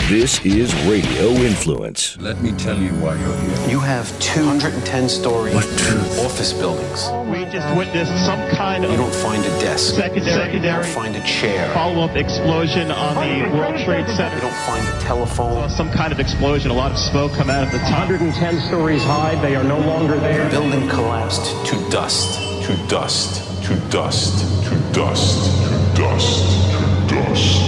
This is Radio Influence. Let me tell you why you're here. You have 210-story office buildings. We just witnessed some kind of... You don't find a desk. Secondary. You don't find a chair. Follow-up explosion on the World Trade Center. You don't find a telephone. Some kind of explosion, a lot of smoke come out of the top. 110 stories high, they are no longer there. The building collapsed to dust. To dust. To dust. To dust. To dust. To dust.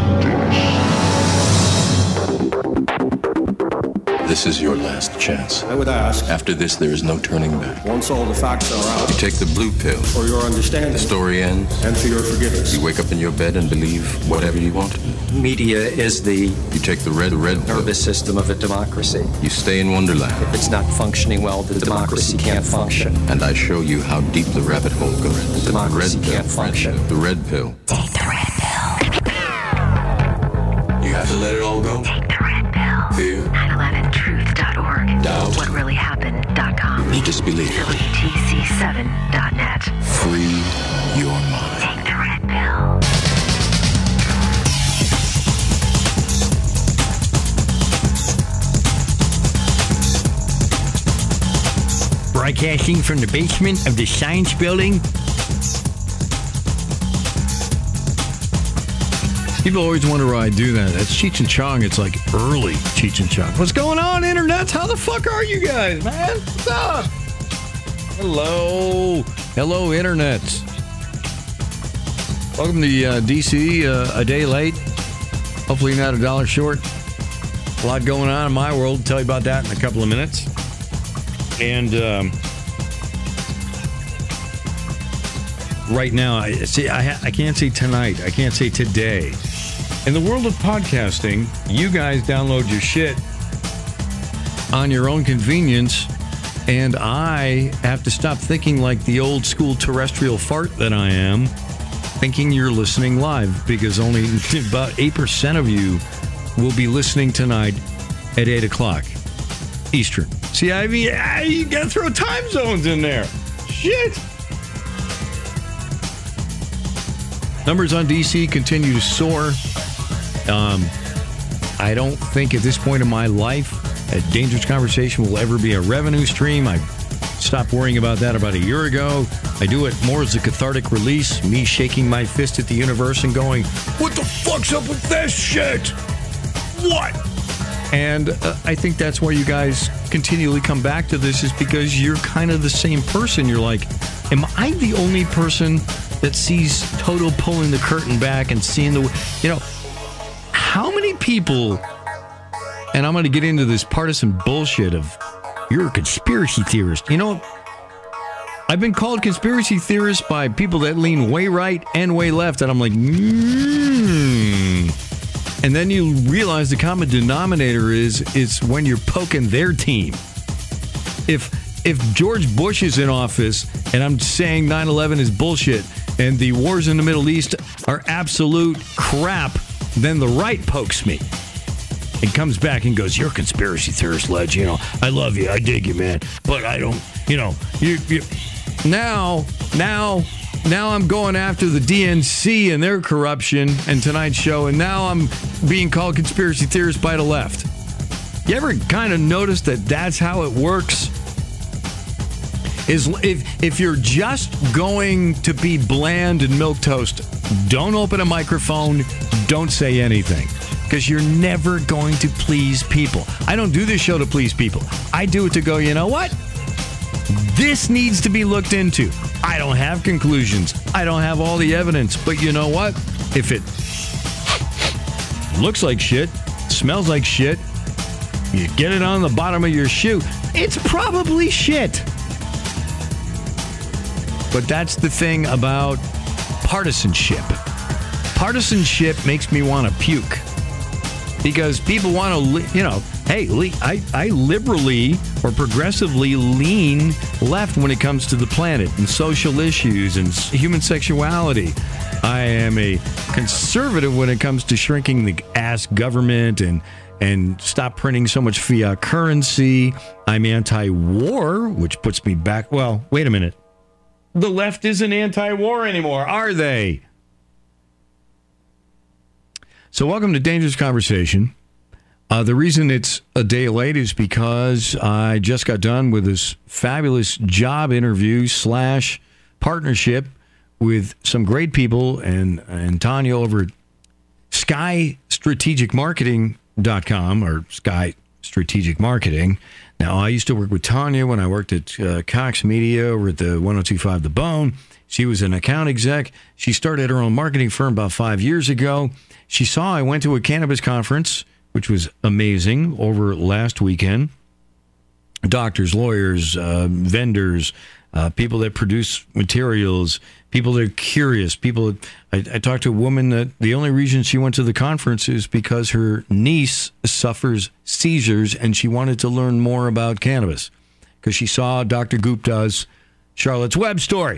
This is your last chance. I would ask, After this, there is no turning back. once all the facts are out, You take the blue pill. for your understanding The story ends. and for your forgiveness. You wake up in your bed and believe whatever you want. Media is the You take the red pill. nervous system of a democracy. You stay in Wonderland. If it's not functioning well, the democracy can't function. And I show you how deep the rabbit hole goes. Democracy Red pill. can't function. The red pill. Take the red pill. You have to let it all go. Take the red pill. Fear. 911truth.org. Doubt. WhatReallyHappened.com. You just believe. WTC7.net. Free your mind. Take the red pill. Broadcasting from the basement of the Science Building. People always wonder why I do that. That's Cheech and Chong. It's like early Cheech and Chong. What's going on, Internet? How the fuck are you guys, man? What's up? Hello. Hello, Internet. Welcome to D.C. A day late. Hopefully not $1 short. A lot going on in my world. I'll tell you about that in a couple of minutes. And right now, I can't say tonight. I can't say today. In the world of podcasting, you guys download your shit on your own convenience, and I have to stop thinking like the old school terrestrial fart that I am, thinking you're listening live, because only about 8% of you will be listening tonight at 8 o'clock Eastern. See, I mean, you got to throw time zones in there. Shit. Numbers on DC continue to soar. I don't think at this point in my life a Dangerous Conversation will ever be a revenue stream. I stopped worrying about that about a year ago. I do it more as a cathartic release, me shaking my fist at the universe and going, what the fuck's up with this shit? What? And I think that's why you guys continually come back to this, is because you're kind of the same person. You're like, am I the only person that sees Toto pulling the curtain back and seeing how many people, and I'm going to get into this partisan bullshit of, you're a conspiracy theorist. You know, I've been called conspiracy theorist by people that lean way right and way left, and I'm like, And then you realize the common denominator is when you're poking their team. If George Bush is in office and I'm saying 9/11 is bullshit and the wars in the Middle East are absolute crap, then the right pokes me and comes back and goes, you're a conspiracy theorist, Ledge. You know, I love you. I dig you, man. But I don't, Now I'm going after the DNC and their corruption and tonight's show, and now I'm being called conspiracy theorist by the left. You ever kind of notice that that's how it works? Is if you're just going to be bland and milquetoast, don't open a microphone, don't say anything, because you're never going to please people. I don't do this show to please people. I do it to go, you know what? This needs to be looked into. I don't have conclusions. I don't have all the evidence. But you know what? If it looks like shit, smells like shit, you get it on the bottom of your shoe, it's probably shit. But that's the thing about partisanship. Partisanship makes me want to puke. Because people want to, hey, I liberally or progressively lean left when it comes to the planet and social issues and human sexuality. I am a conservative when it comes to shrinking the ass government and stop printing so much fiat currency. I'm anti-war, which puts me back. Well, wait a minute. The left isn't anti-war anymore, are they? So welcome to Dangerous Conversation. The reason it's a day late is because I just got done with this fabulous job interview / partnership with some great people and Tanya over at SkyStrategicMarketing.com or Sky Strategic Marketing. Now, I used to work with Tanya when I worked at Cox Media over at the 102.5 The Bone. She was an account exec. She started her own marketing firm about 5 years ago. She saw I went to a cannabis conference, which was amazing, over last weekend. Doctors, lawyers, vendors, people that produce materials, people that are curious, people. I talked to a woman that the only reason she went to the conference is because her niece suffers seizures and she wanted to learn more about cannabis because she saw Dr. Gupta's Charlotte's Web story.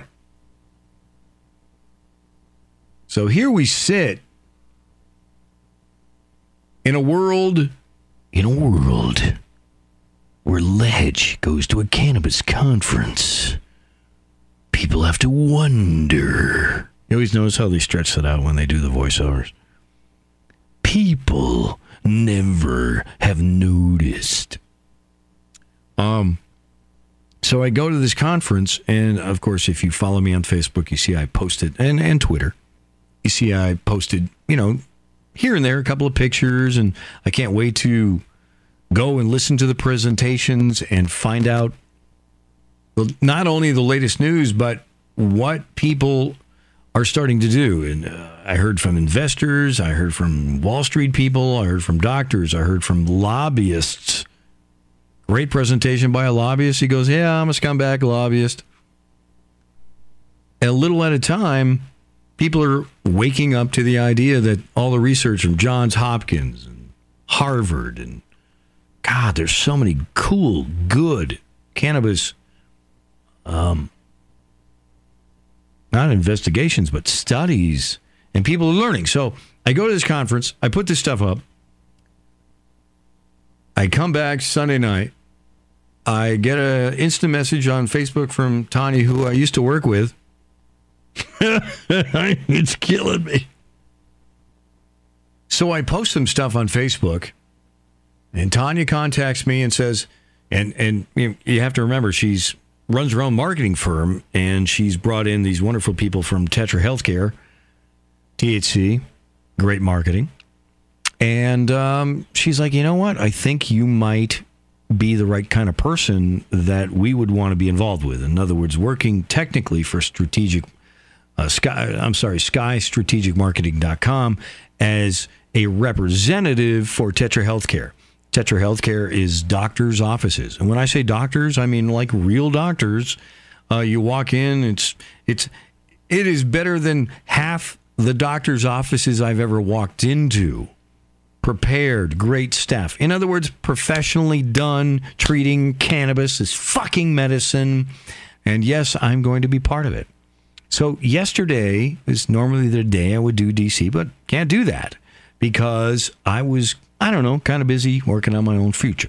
So here we sit in a world where Ledge goes to a cannabis conference. People have to wonder. You always notice how they stretch that out when they do the voiceovers. People never have noticed. So I go to this conference, and of course, if you follow me on Facebook, you see I posted, and Twitter, you see I posted, here and there a couple of pictures, and I can't wait to go and listen to the presentations and find out not only the latest news, but what people are starting to do. And I heard from investors, I heard from Wall Street people, I heard from doctors, I heard from lobbyists. Great presentation by a lobbyist. He goes, yeah, I'm a scumbag lobbyist. And a little at a time, people are waking up to the idea that all the research from Johns Hopkins and Harvard and God, there's so many cool, good cannabis, not investigations, but studies, and people are learning. So I go to this conference, I put this stuff up, I come back Sunday night, I get an instant message on Facebook from Tanya, who I used to work with. It's killing me. So I post some stuff on Facebook. And Tanya contacts me and says, and you have to remember, she's runs her own marketing firm, and she's brought in these wonderful people from Tetra Healthcare, THC, great marketing. And she's like, you know what? I think you might be the right kind of person that we would want to be involved with. In other words, working technically for SkyStrategicMarketing.com as a representative for Tetra Healthcare. Tetra Healthcare is doctors' offices. And when I say doctors, I mean like real doctors. You walk in, it is better than half the doctors' offices I've ever walked into. Prepared, great staff. In other words, professionally done, treating cannabis as fucking medicine. And yes, I'm going to be part of it. So yesterday is normally the day I would do DC, but can't do that because I was, kind of busy working on my own future.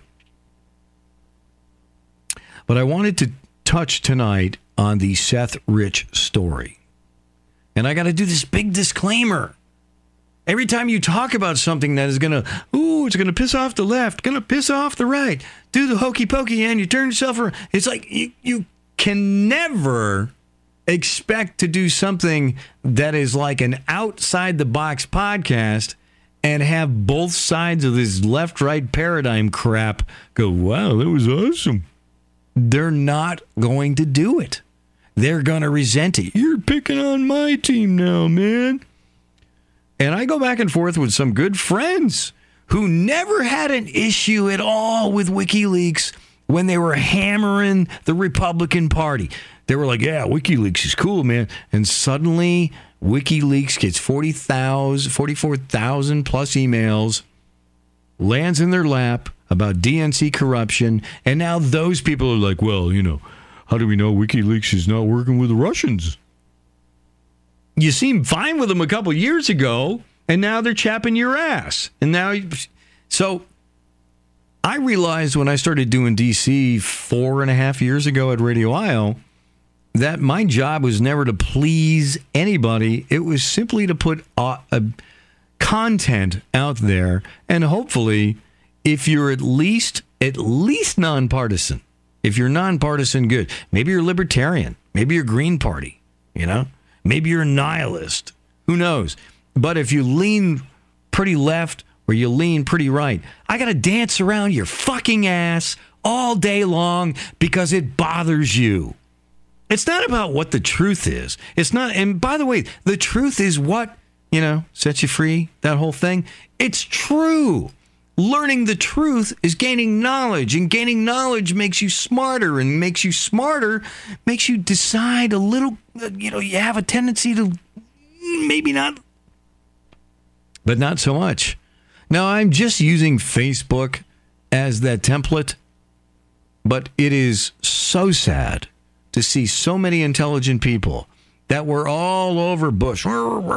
But I wanted to touch tonight on the Seth Rich story. And I got to do this big disclaimer. Every time you talk about something that is going to, it's going to piss off the left, going to piss off the right, do the hokey pokey and you turn yourself around. It's like you can never expect to do something that is like an outside the box podcast and have both sides of this left-right paradigm crap go, wow, that was awesome. They're not going to do it. They're going to resent it. You're picking on my team now, man. And I go back and forth with some good friends who never had an issue at all with WikiLeaks when they were hammering the Republican Party. They were like, yeah, WikiLeaks is cool, man. And suddenly WikiLeaks gets 44,000 plus emails, lands in their lap about DNC corruption. And now those people are like, well, how do we know WikiLeaks is not working with the Russians? You seemed fine with them a couple years ago, and now they're chapping your ass. So I realized when I started doing DC 4.5 years ago at Radio IO that my job was never to please anybody. It was simply to put content out there, and hopefully if you're at least nonpartisan, if you're nonpartisan, good. Maybe you're libertarian. Maybe you're Green Party, you know? Maybe you're a nihilist. Who knows? But if you lean pretty left or you lean pretty right, I got to dance around your fucking ass all day long because it bothers you. It's not about what the truth is. It's not, and by the way, the truth is what, sets you free, that whole thing. It's true. Learning the truth is gaining knowledge, and gaining knowledge makes you smarter, and makes you decide a little, you have a tendency to maybe not, but not so much. Now, I'm just using Facebook as that template, but it is so sad to see so many intelligent people that were all over Bush. And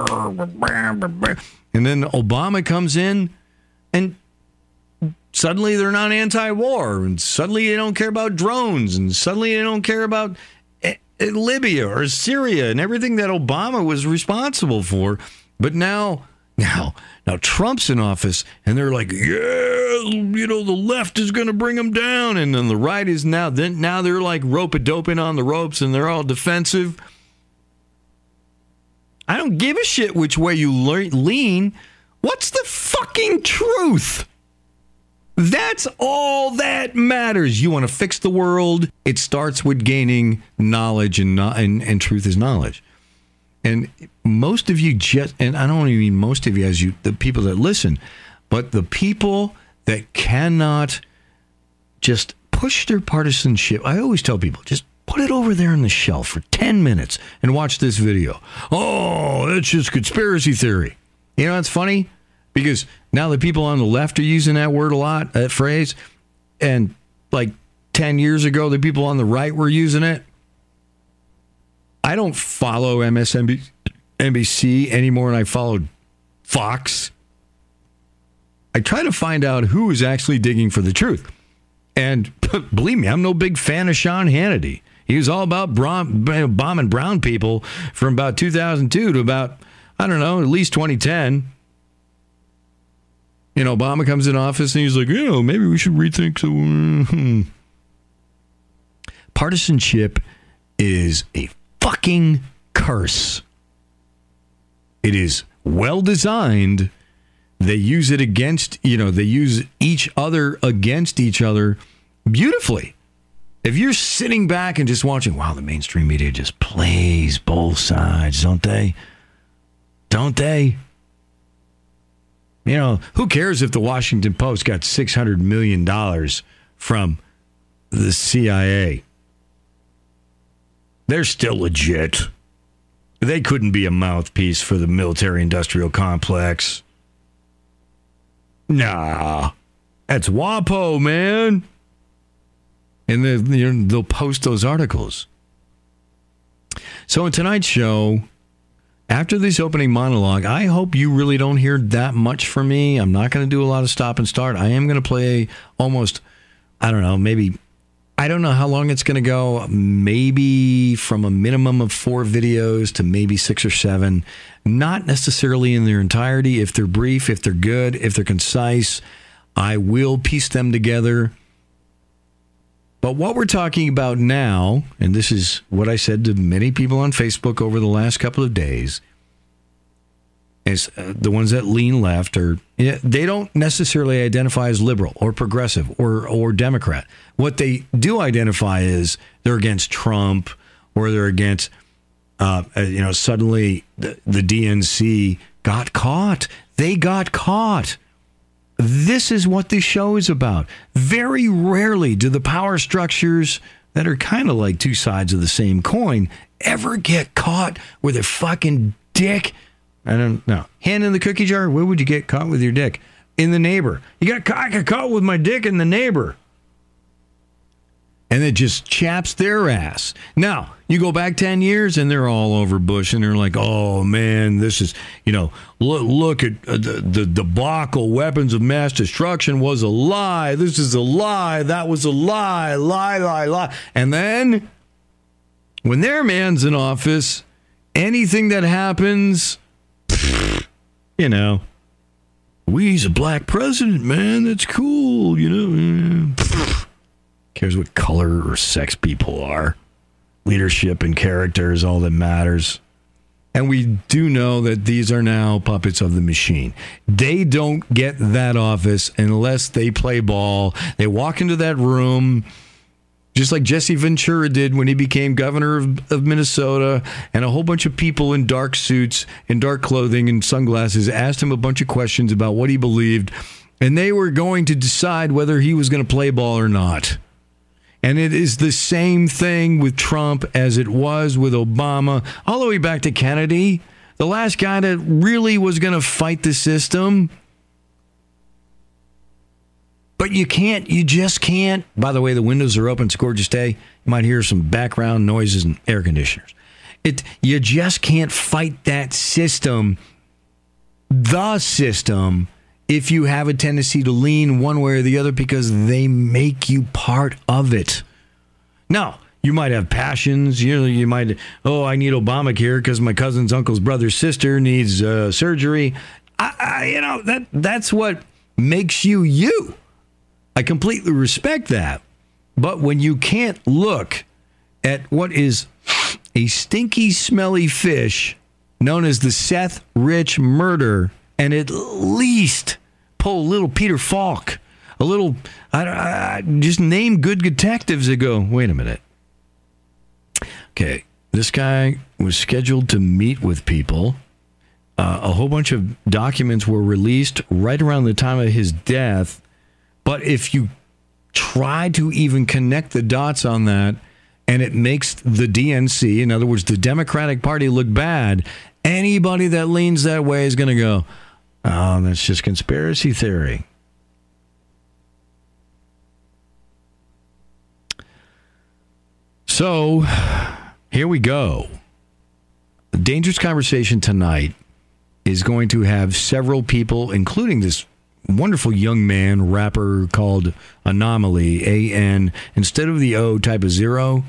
then Obama comes in, and suddenly they're not anti-war, and suddenly they don't care about drones, and suddenly they don't care about Libya or Syria and everything that Obama was responsible for. But now Trump's in office, and they're like, the left is going to bring them down, and then the right is now they're like rope-a-doping on the ropes, and they're all defensive. I don't give a shit which way you lean. What's the fucking truth? That's all that matters. You want to fix the world? It starts with gaining knowledge, and truth is knowledge. And most of you and I don't even mean most of you as the people that listen, but the people that cannot just push their partisanship. I always tell people, just put it over there on the shelf for 10 minutes and watch this video. Oh, that's just conspiracy theory. You know, it's funny because now the people on the left are using that word a lot, that phrase. And like 10 years ago, the people on the right were using it. I don't follow MSNBC anymore than I followed Fox. I try to find out who is actually digging for the truth. And believe me, I'm no big fan of Sean Hannity. He was all about bombing brown people from about 2002 to about, I don't know, at least 2010. You know, Obama comes in office and he's like, maybe we should rethink. Partisanship is a fucking curse. It is well designed. They use it against, they use each other against each other beautifully. If you're sitting back and just watching, wow, the mainstream media just plays both sides, don't they? Don't they? Who cares if the Washington Post got $600 million from the CIA? They're still legit. They couldn't be a mouthpiece for the military-industrial complex. Nah, that's WAPO, man. And they'll post those articles. So in tonight's show, after this opening monologue, I hope you really don't hear that much from me. I'm not going to do a lot of stop and start. I am going to play almost, I don't know how long it's going to go. Maybe from a minimum of 4 videos to maybe 6 or 7. Not necessarily in their entirety. If they're brief, if they're good, if they're concise, I will piece them together. But what we're talking about now, and this is what I said to many people on Facebook over the last couple of days, is the ones that lean left, they don't necessarily identify as liberal or progressive or Democrat. What they do identify is they're against Trump, or they're against, suddenly the DNC got caught. They got caught. This is what this show is about. Very rarely do the power structures that are kind of like two sides of the same coin ever get caught with a fucking dick. I don't know. Hand in the cookie jar? Where would you get caught with your dick? In the neighbor. I got caught with my dick in the neighbor. And it just chaps their ass. Now, you go back 10 years and they're all over Bush and they're like, oh man, this is, look at the debacle. Weapons of mass destruction was a lie. This is a lie. That was a lie. Lie. And then when their man's in office, anything that happens, He's a black president, man. That's cool, you know. Cares what color or sex people are. Leadership and character is all that matters. And we do know that these are now puppets of the machine. They don't get that office unless they play ball. They walk into that room just like Jesse Ventura did when he became governor of Minnesota, and a whole bunch of people in dark suits, in dark clothing, and sunglasses asked him a bunch of questions about what he believed, and they were going to decide whether he was going to play ball or not. And it is the same thing with Trump as it was with Obama, all the way back to Kennedy, the last guy that really was going to fight the system. But you just can't. By the way, the windows are open. It's a gorgeous day. You might hear some background noises and air conditioners. You just can't fight that system, the system, if you have a tendency to lean one way or the other, because they make you part of it. Now, you might have passions. You might, I need Obamacare because my cousin's uncle's brother's sister needs surgery. That's what makes you you. I completely respect that. But when you can't look at what is a stinky, smelly fish known as the Seth Rich murder and at least pull a little Peter Falk, a little, just name good detectives that go, wait a minute. Okay, this guy was scheduled to meet with people. A whole bunch of documents were released right around the time of his death. But if you try to even connect the dots on that, and it makes the DNC, in other words, the Democratic Party, look bad, anybody that leans that way is going to go, oh, that's just conspiracy theory. So, here we go. The Dangerous Conversation tonight is going to have several people, including this wonderful young man, rapper called Anomaly, A-N, instead of the O, type of 0,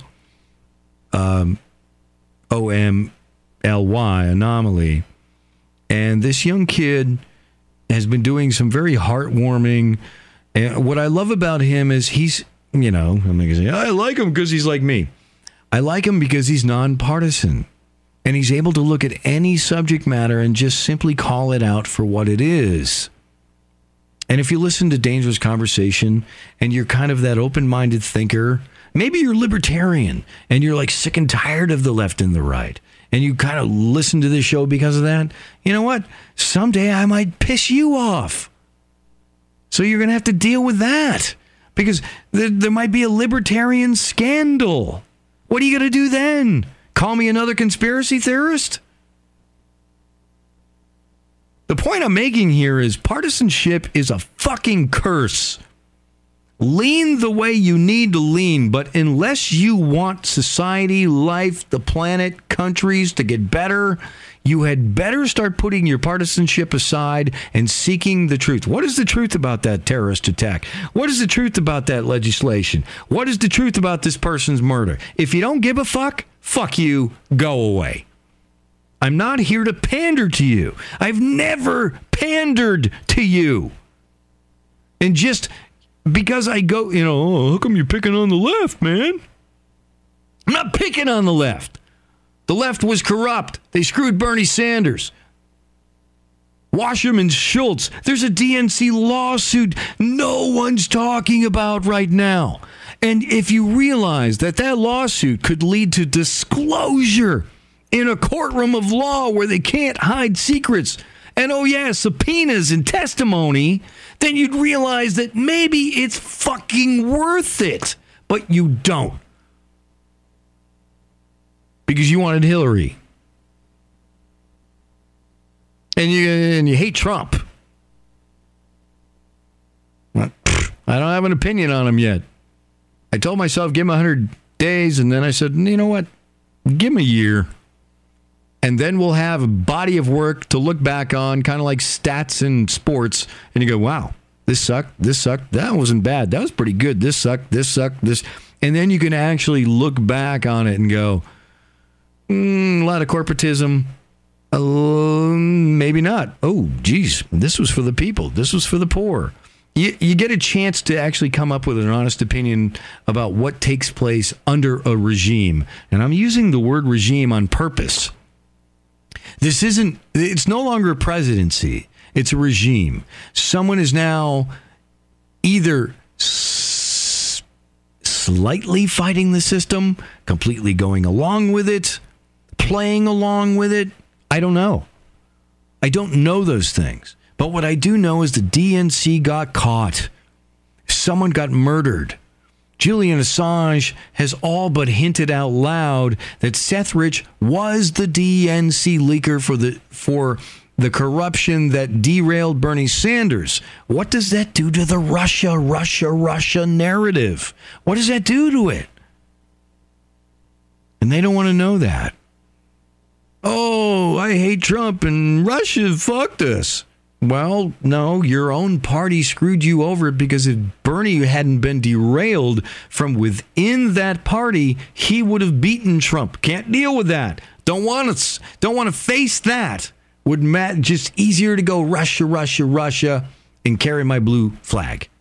O-M-L-Y, Anomaly. And this young kid has been doing some very heartwarming, and what I love about him is he's, I'm not going to say, I like him because he's like me. I like him because he's nonpartisan. And he's able to look at any subject matter and just simply call it out for what it is. And if you listen to Dangerous Conversation and you're kind of that open-minded thinker, maybe you're libertarian and you're like sick and tired of the left and the right, and you kind of listen to this show because of that, you know what? Someday I might piss you off. So you're going to have to deal with that because there might be a libertarian scandal. What are you going to do then? Call me another conspiracy theorist? The point I'm making here is partisanship is a fucking curse. Lean the way you need to lean, but unless you want society, life, the planet, countries to get better, you had better start putting your partisanship aside and seeking the truth. What is the truth about that terrorist attack? What is the truth about that legislation? What is the truth about this person's murder? If you don't give a fuck you, go away. I'm not here to pander to you. I've never pandered to you. And just because I go, how come you're picking on the left, man? I'm not picking on the left. The left was corrupt. They screwed Bernie Sanders. Wasserman Schultz. There's a DNC lawsuit no one's talking about right now. And if you realize that lawsuit could lead to disclosure in a courtroom of law where they can't hide secrets, and subpoenas and testimony, then you'd realize that maybe it's fucking worth it. But you don't. Because you wanted Hillary. And you hate Trump. Well, I don't have an opinion on him yet. I told myself, give him 100 days, and then I said, you know what? Give him a year. And then we'll have a body of work to look back on, kind of like stats in sports. And you go, wow, this sucked, that wasn't bad, that was pretty good, this sucked, this. And then you can actually look back on it and go, a lot of corporatism, Maybe not. Oh, geez, this was for the people. This was for the poor. You get a chance to actually come up with an honest opinion about what takes place under a regime. And I'm using the word regime on purpose. It's no longer a presidency. It's a regime. Someone is now either slightly fighting the system, completely going along with it, playing along with it. I don't know. I don't know those things. But what I do know is the DNC got caught. Someone got murdered. Julian Assange has all but hinted out loud that Seth Rich was the DNC leaker for the corruption that derailed Bernie Sanders. What does that do to the Russia narrative? What does that do to it? And they don't want to know that. Oh, I hate Trump and Russia fucked us. Well, no, your own party screwed you over because if Bernie hadn't been derailed from within that party, he would have beaten Trump. Can't deal with that. Don't want to face that. Just easier to go Russia, and carry my blue flag.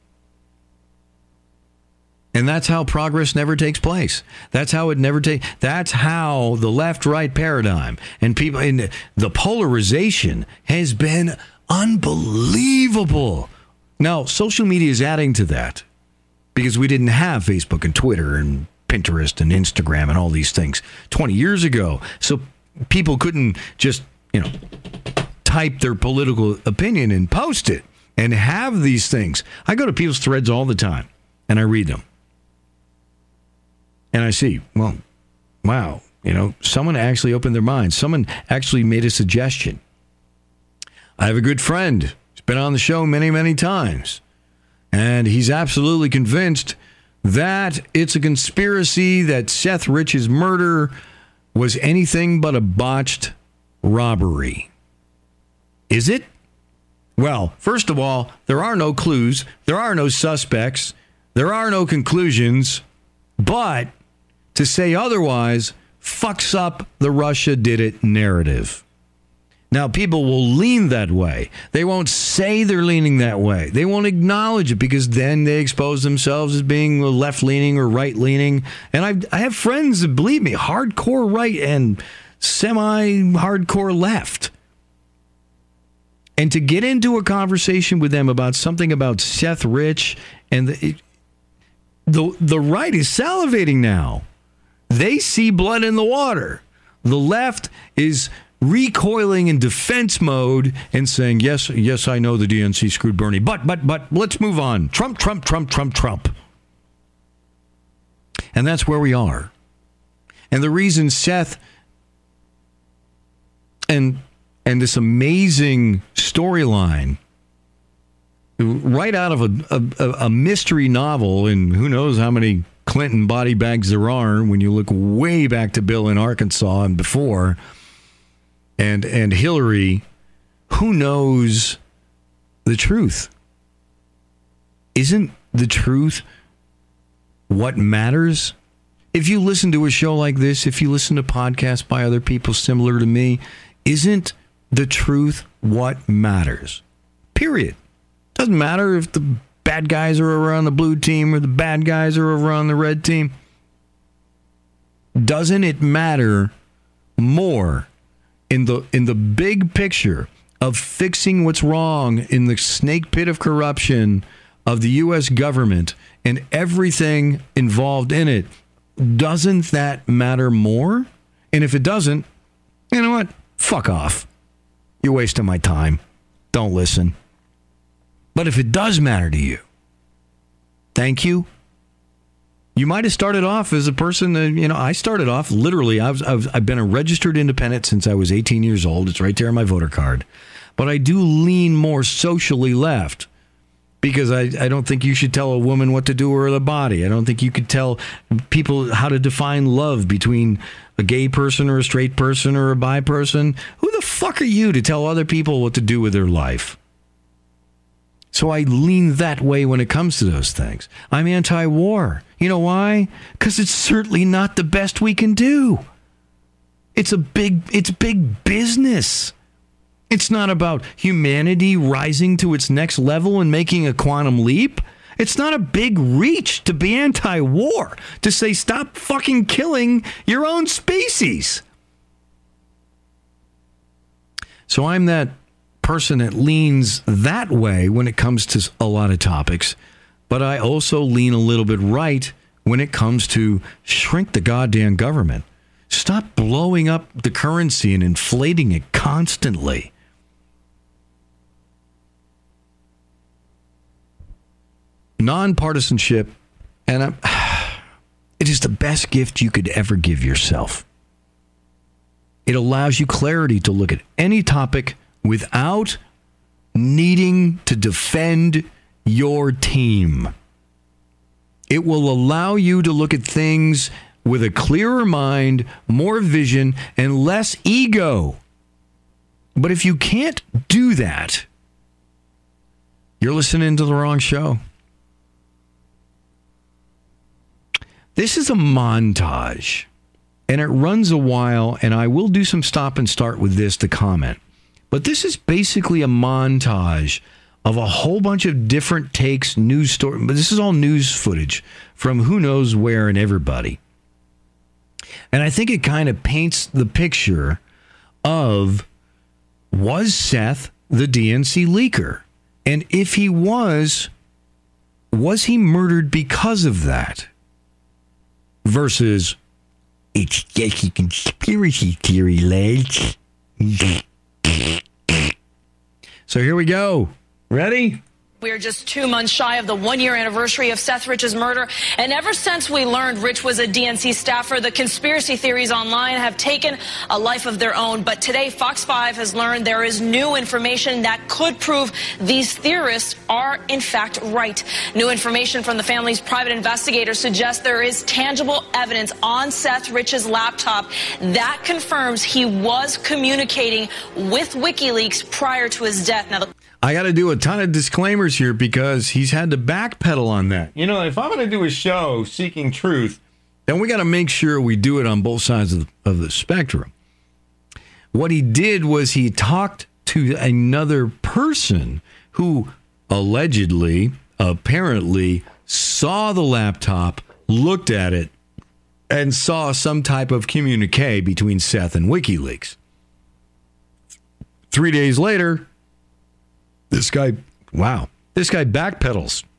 And that's how progress never takes place. That's how that's how the left-right paradigm and people in the polarization has been unbelievable. Now, social media is adding to that because we didn't have Facebook and Twitter and Pinterest and Instagram and all these things 20 years ago. So people couldn't just, type their political opinion and post it and have these things. I go to people's threads all the time and I read them. And I see, well, wow, someone actually opened their mind. Someone actually made a suggestion. I have a good friend. He's been on the show many, many times. And he's absolutely convinced that it's a conspiracy, that Seth Rich's murder was anything but a botched robbery. Is it? Well, first of all, there are no clues. There are no suspects. There are no conclusions. But to say otherwise fucks up the Russia did it narrative. Now, people will lean that way. They won't say they're leaning that way. They won't acknowledge it because then they expose themselves as being left-leaning or right-leaning. And I have friends that, believe me, hardcore right and semi-hardcore left. And to get into a conversation with them about something about Seth Rich and the right is salivating now. They see blood in the water. The left is recoiling in defense mode and saying, yes, I know the DNC screwed Bernie, but let's move on. Trump. And that's where we are. And the reason Seth and this amazing storyline right out of a mystery novel, and who knows how many Clinton body bags there are when you look way back to Bill in Arkansas and before, and Hillary, who knows the truth? Isn't the truth what matters? If you listen to a show like this, if you listen to podcasts by other people similar to me, isn't the truth what matters? Period. Doesn't matter if the bad guys are over on the blue team or the bad guys are over on the red team. Doesn't it matter more in the big picture of fixing what's wrong in the snake pit of corruption of the U.S. government and everything involved in it? Doesn't that matter more? And if it doesn't, you know what? Fuck off. You're wasting my time. Don't listen. But if it does matter to you, thank you. You might have started off as a person that, I started off literally, I've been a registered independent since I was 18 years old. It's right there on my voter card. But I do lean more socially left because I don't think you should tell a woman what to do with her body. I don't think you could tell people how to define love between a gay person or a straight person or a bi person. Who the fuck are you to tell other people what to do with their life? So I lean that way when it comes to those things. I'm anti-war. You know why? Because it's certainly not the best we can do. It's big business. It's not about humanity rising to its next level and making a quantum leap. It's not a big reach to be anti-war, to say stop fucking killing your own species. So I'm that person that leans that way when it comes to a lot of topics, but I also lean a little bit right when it comes to shrink the goddamn government. Stop blowing up the currency and inflating it constantly. Nonpartisanship, and it is the best gift you could ever give yourself. It allows you clarity to look at any topic without needing to defend your team. It will allow you to look at things with a clearer mind, more vision, and less ego. But if you can't do that, you're listening to the wrong show. This is a montage, and it runs a while, and I will do some stop and start with this to comment. But this is basically a montage of a whole bunch of different takes, news stories, but this is all news footage from who knows where and everybody. And I think it kind of paints the picture of, was Seth the DNC leaker? And if he was he murdered because of that? Versus, it's just a conspiracy theory, lads. So here we go. Ready? We are just 2 months shy of the 1-year anniversary of Seth Rich's murder. And ever since we learned Rich was a DNC staffer, the conspiracy theories online have taken a life of their own. But today, Fox 5 has learned there is new information that could prove these theorists are, in fact, right. New information from the family's private investigators suggests there is tangible evidence on Seth Rich's laptop that confirms he was communicating with WikiLeaks prior to his death. Now, I got to do a ton of disclaimers here because he's had to backpedal on that. You know, if I'm going to do a show seeking truth, then we got to make sure we do it on both sides of the spectrum. What he did was he talked to another person who allegedly, apparently, saw the laptop, looked at it, and saw some type of communique between Seth and WikiLeaks. 3 days later, this guy backpedals.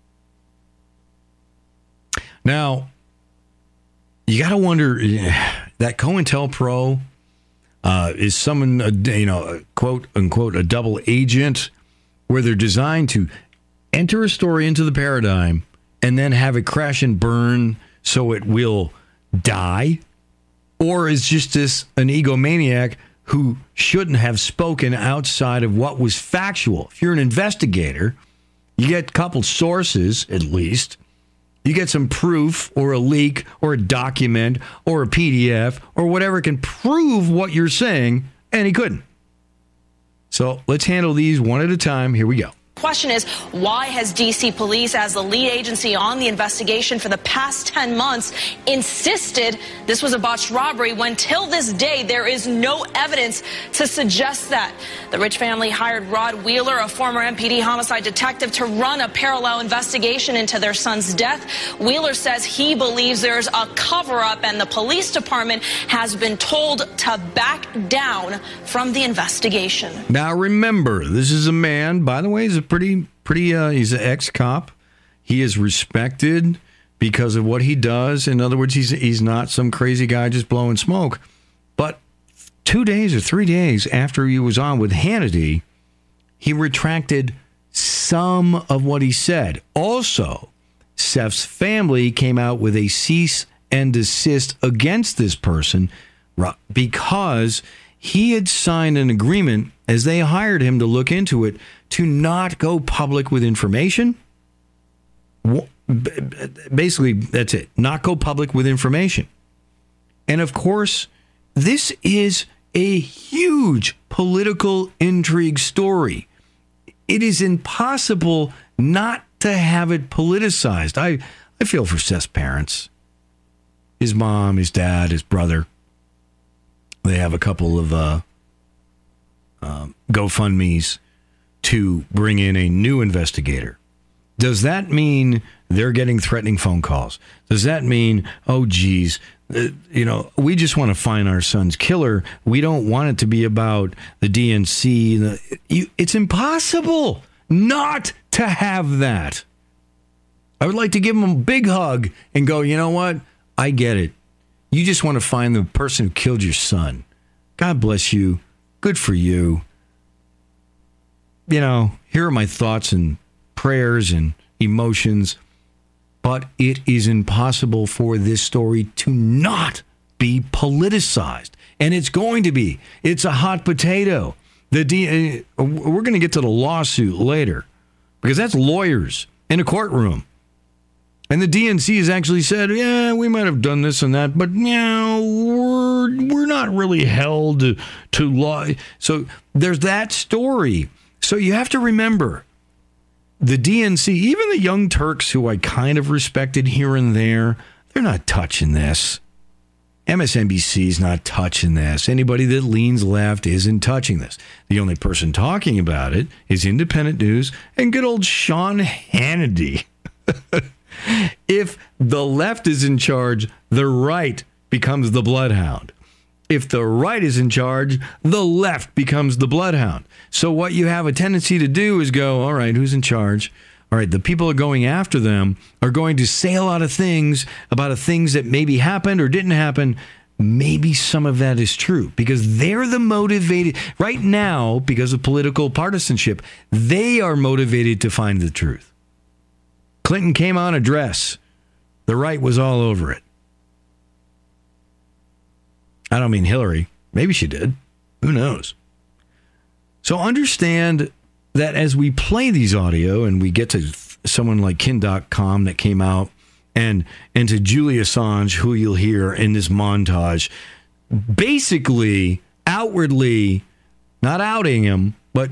Now, you got to wonder, that COINTELPRO is someone, quote unquote, a double agent, where they're designed to enter a story into the paradigm and then have it crash and burn so it will die? Or is just this an egomaniac who shouldn't have spoken outside of what was factual? If you're an investigator, you get a couple sources, at least. You get some proof or a leak or a document or a PDF or whatever can prove what you're saying, and he couldn't. So let's handle these one at a time. Here we go. Question is, why has D.C. police, as the lead agency on the investigation for the past 10 months, insisted this was a botched robbery when till this day there is no evidence to suggest that? The Rich family hired Rod Wheeler, a former MPD homicide detective, to run a parallel investigation into their son's death. Wheeler says he believes there's a cover-up and the police department has been told to back down from the investigation. Now remember, this is a man, by the way, he's a pretty he's an ex-cop. He is respected because of what he does. In other words, he's not some crazy guy just blowing smoke. But 2 days or 3 days after he was on with Hannity, he retracted some of what he said. Also, Seth's family came out with a cease and desist against this person because he had signed an agreement, as they hired him to look into it, to not go public with information. Basically, that's it. Not go public with information. And of course, this is a huge political intrigue story. It is impossible not to have it politicized. I feel for Seth's parents, his mom, his dad, his brother. They have a couple of GoFundMes to bring in a new investigator. Does that mean they're getting threatening phone calls? Does that mean, oh, geez, we just want to find our son's killer. We don't want it to be about the DNC. It's impossible not to have that. I would like to give them a big hug and go, you know what? I get it. You just want to find the person who killed your son. God bless you. Good for you. Here are my thoughts and prayers and emotions. But it is impossible for this story to not be politicized. And it's going to be. It's a hot potato. We're going to get to the lawsuit later because that's lawyers in a courtroom. And the DNC has actually said, yeah, we might have done this and that, but we're not really held to law. So there's that story. So you have to remember, the DNC, even the Young Turks, who I kind of respected here and there, they're not touching this. MSNBC's not touching this. Anybody that leans left isn't touching this. The only person talking about it is Independent News and good old Sean Hannity. If the left is in charge, the right becomes the bloodhound. If the right is in charge, the left becomes the bloodhound. So what you have a tendency to do is go, all right, who's in charge? All right, the people are going after them are going to say a lot of things about things that maybe happened or didn't happen. Maybe some of that is true because they're the motivated. Right now, because of political partisanship, they are motivated to find the truth. Clinton came on a dress. The right was all over it. I don't mean Hillary. Maybe she did. Who knows? So understand that as we play these audio and we get to someone like Kin.com that came out and to Julian Assange, who you'll hear in this montage, basically, outwardly, not outing him, but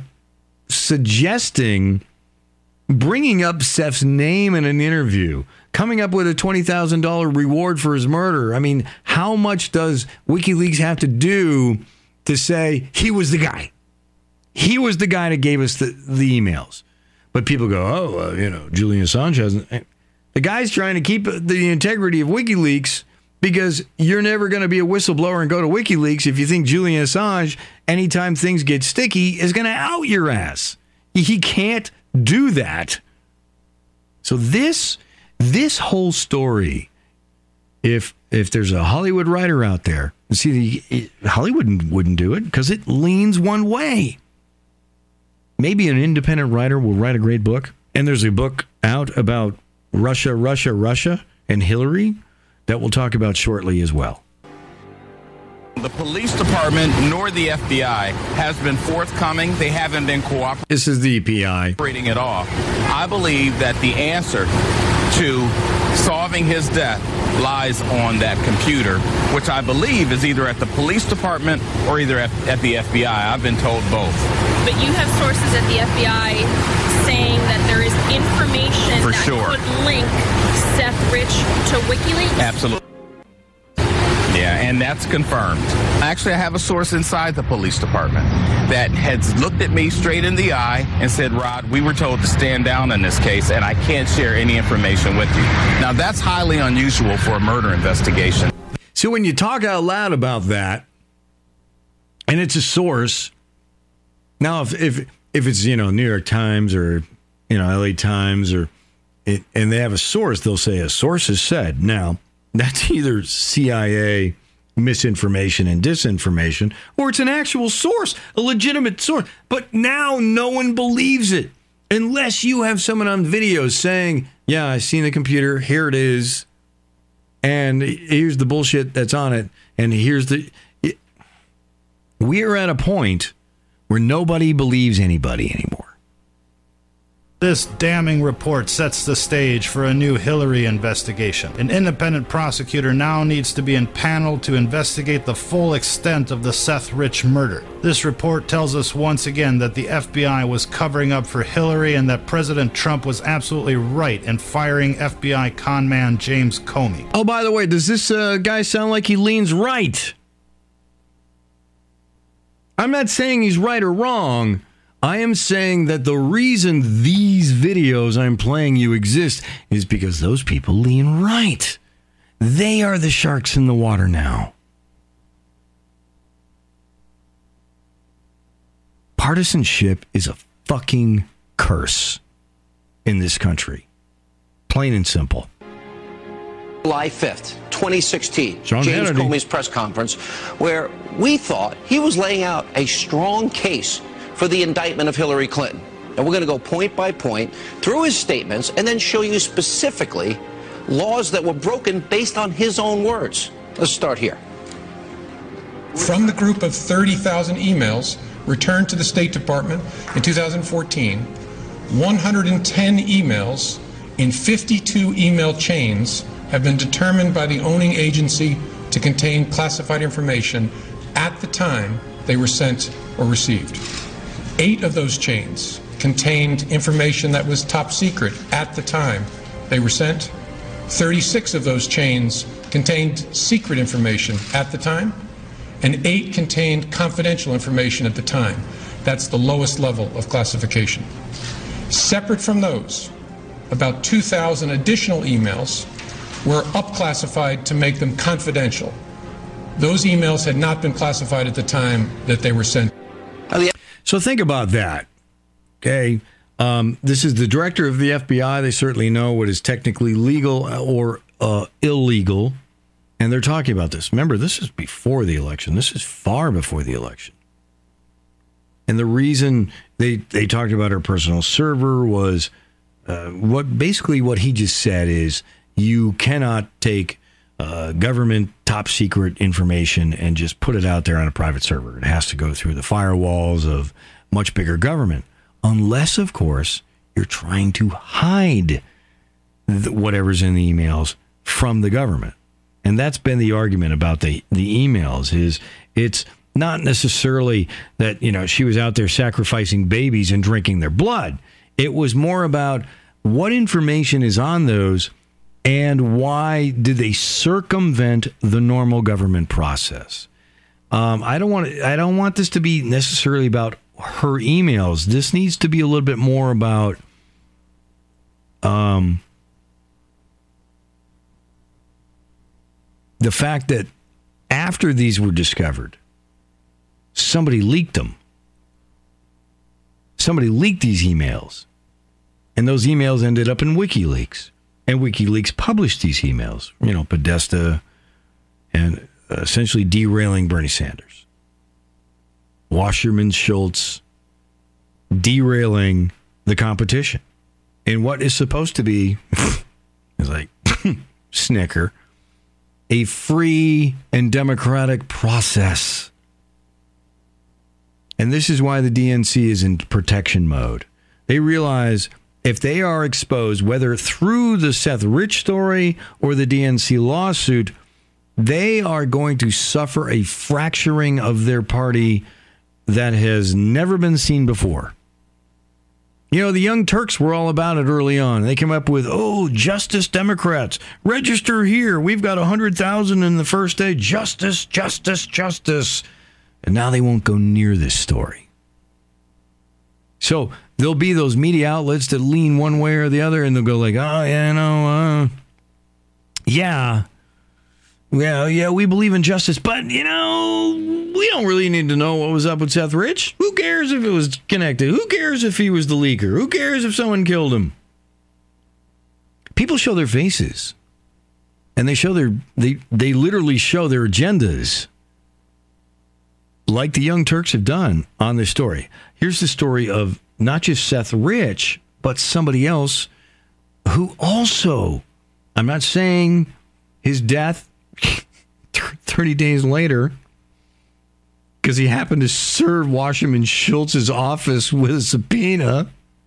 suggesting bringing up Seth's name in an interview, coming up with a $20,000 reward for his murder. I mean, how much does WikiLeaks have to do to say he was the guy? He was the guy that gave us the emails. But people go, Julian Assange hasn't. The guy's trying to keep the integrity of WikiLeaks because you're never going to be a whistleblower and go to WikiLeaks if you think Julian Assange, anytime things get sticky, is going to out your ass. He can't do that. So this whole story, if there's a Hollywood writer out there, Hollywood wouldn't do it because it leans one way. Maybe an independent writer will write a great book. And there's a book out about Russia, and Hillary that we'll talk about shortly as well. The police department nor the FBI has been forthcoming. They haven't been cooperating. This is the EPI. At all. I believe that the answer to solving his death lies on that computer, which I believe is either at the police department or either at the FBI. I've been told both. But you have sources at the FBI saying that there is information could link Seth Rich to WikiLeaks? Absolutely. Yeah, and that's confirmed. Actually, I have a source inside the police department that has looked at me straight in the eye and said, Rod, we were told to stand down in this case, and I can't share any information with you. Now, that's highly unusual for a murder investigation. So when you talk out loud about that, and it's a source, now if it's, New York Times or, LA Times and they have a source, they'll say a source has said. Now, that's either CIA misinformation and disinformation, or it's an actual source, a legitimate source. But now no one believes it unless you have someone on video saying, yeah, I seen the computer, here it is, and here's the bullshit that's on it, and we're at a point where nobody believes anybody anymore. This damning report sets the stage for a new Hillary investigation. An independent prosecutor now needs to be impaneled to investigate the full extent of the Seth Rich murder. This report tells us once again that the FBI was covering up for Hillary and that President Trump was absolutely right in firing FBI conman James Comey. Oh, by the way, does this guy sound like he leans right? I'm not saying he's right or wrong. I am saying that the reason these videos I'm playing you exist is because those people lean right. They are the sharks in the water now. Partisanship is a fucking curse in this country. Plain and simple. July 5th, 2016, John James Hannity. Comey's press conference, where we thought he was laying out a strong case for the indictment of Hillary Clinton. And we're going to go point by point through his statements and then show you specifically laws that were broken based on his own words. Let's start here. From the group of 30,000 emails returned to the State Department in 2014, 110 emails in 52 email chains have been determined by the owning agency to contain classified information at the time they were sent or received. 8 of those chains contained information that was top secret at the time they were sent. 36 of those chains contained secret information at the time, and 8 contained confidential information at the time. That's the lowest level of classification. Separate from those, about 2,000 additional emails were up-classified to make them confidential. Those emails had not been classified at the time that they were sent. So think about that. Okay. This is the director of the FBI. They certainly know what is technically legal or illegal. And they're talking about this. Remember, this is before the election. This is far before the election. And the reason they talked about her personal server was what he just said is you cannot take government top secret information and just put it out there on a private server. It has to go through the firewalls of much bigger government. Unless, of course, you're trying to hide whatever's in the emails from the government. And that's been the argument about the emails is it's not necessarily that, she was out there sacrificing babies and drinking their blood. It was more about what information is on those and why did they circumvent the normal government process. I don't want this to be necessarily about her emails. This needs to be a little bit more about the fact that after these were discovered, somebody leaked them. Somebody leaked these emails. And those emails ended up in WikiLeaks. And WikiLeaks published these emails, Podesta, and essentially derailing Bernie Sanders. Wasserman Schultz derailing the competition in what is supposed to be, is like, snicker, a free and democratic process. And this is why the DNC is in protection mode. They realize if they are exposed, whether through the Seth Rich story or the DNC lawsuit, they are going to suffer a fracturing of their party that has never been seen before. The Young Turks were all about it early on. They came up with, Justice Democrats, register here. We've got 100,000 in the first day. Justice, justice, justice. And now they won't go near this story. So there'll be those media outlets that lean one way or the other, and they'll go like, we believe in justice, but, we don't really need to know what was up with Seth Rich. Who cares if it was connected? Who cares if he was the leaker? Who cares if someone killed him? People show their faces, and they literally show their agendas, like the Young Turks have done on this story. Here's the story of not just Seth Rich, but somebody else who also, I'm not saying his death 30 days later, because he happened to serve Wasserman Schultz's office with a subpoena,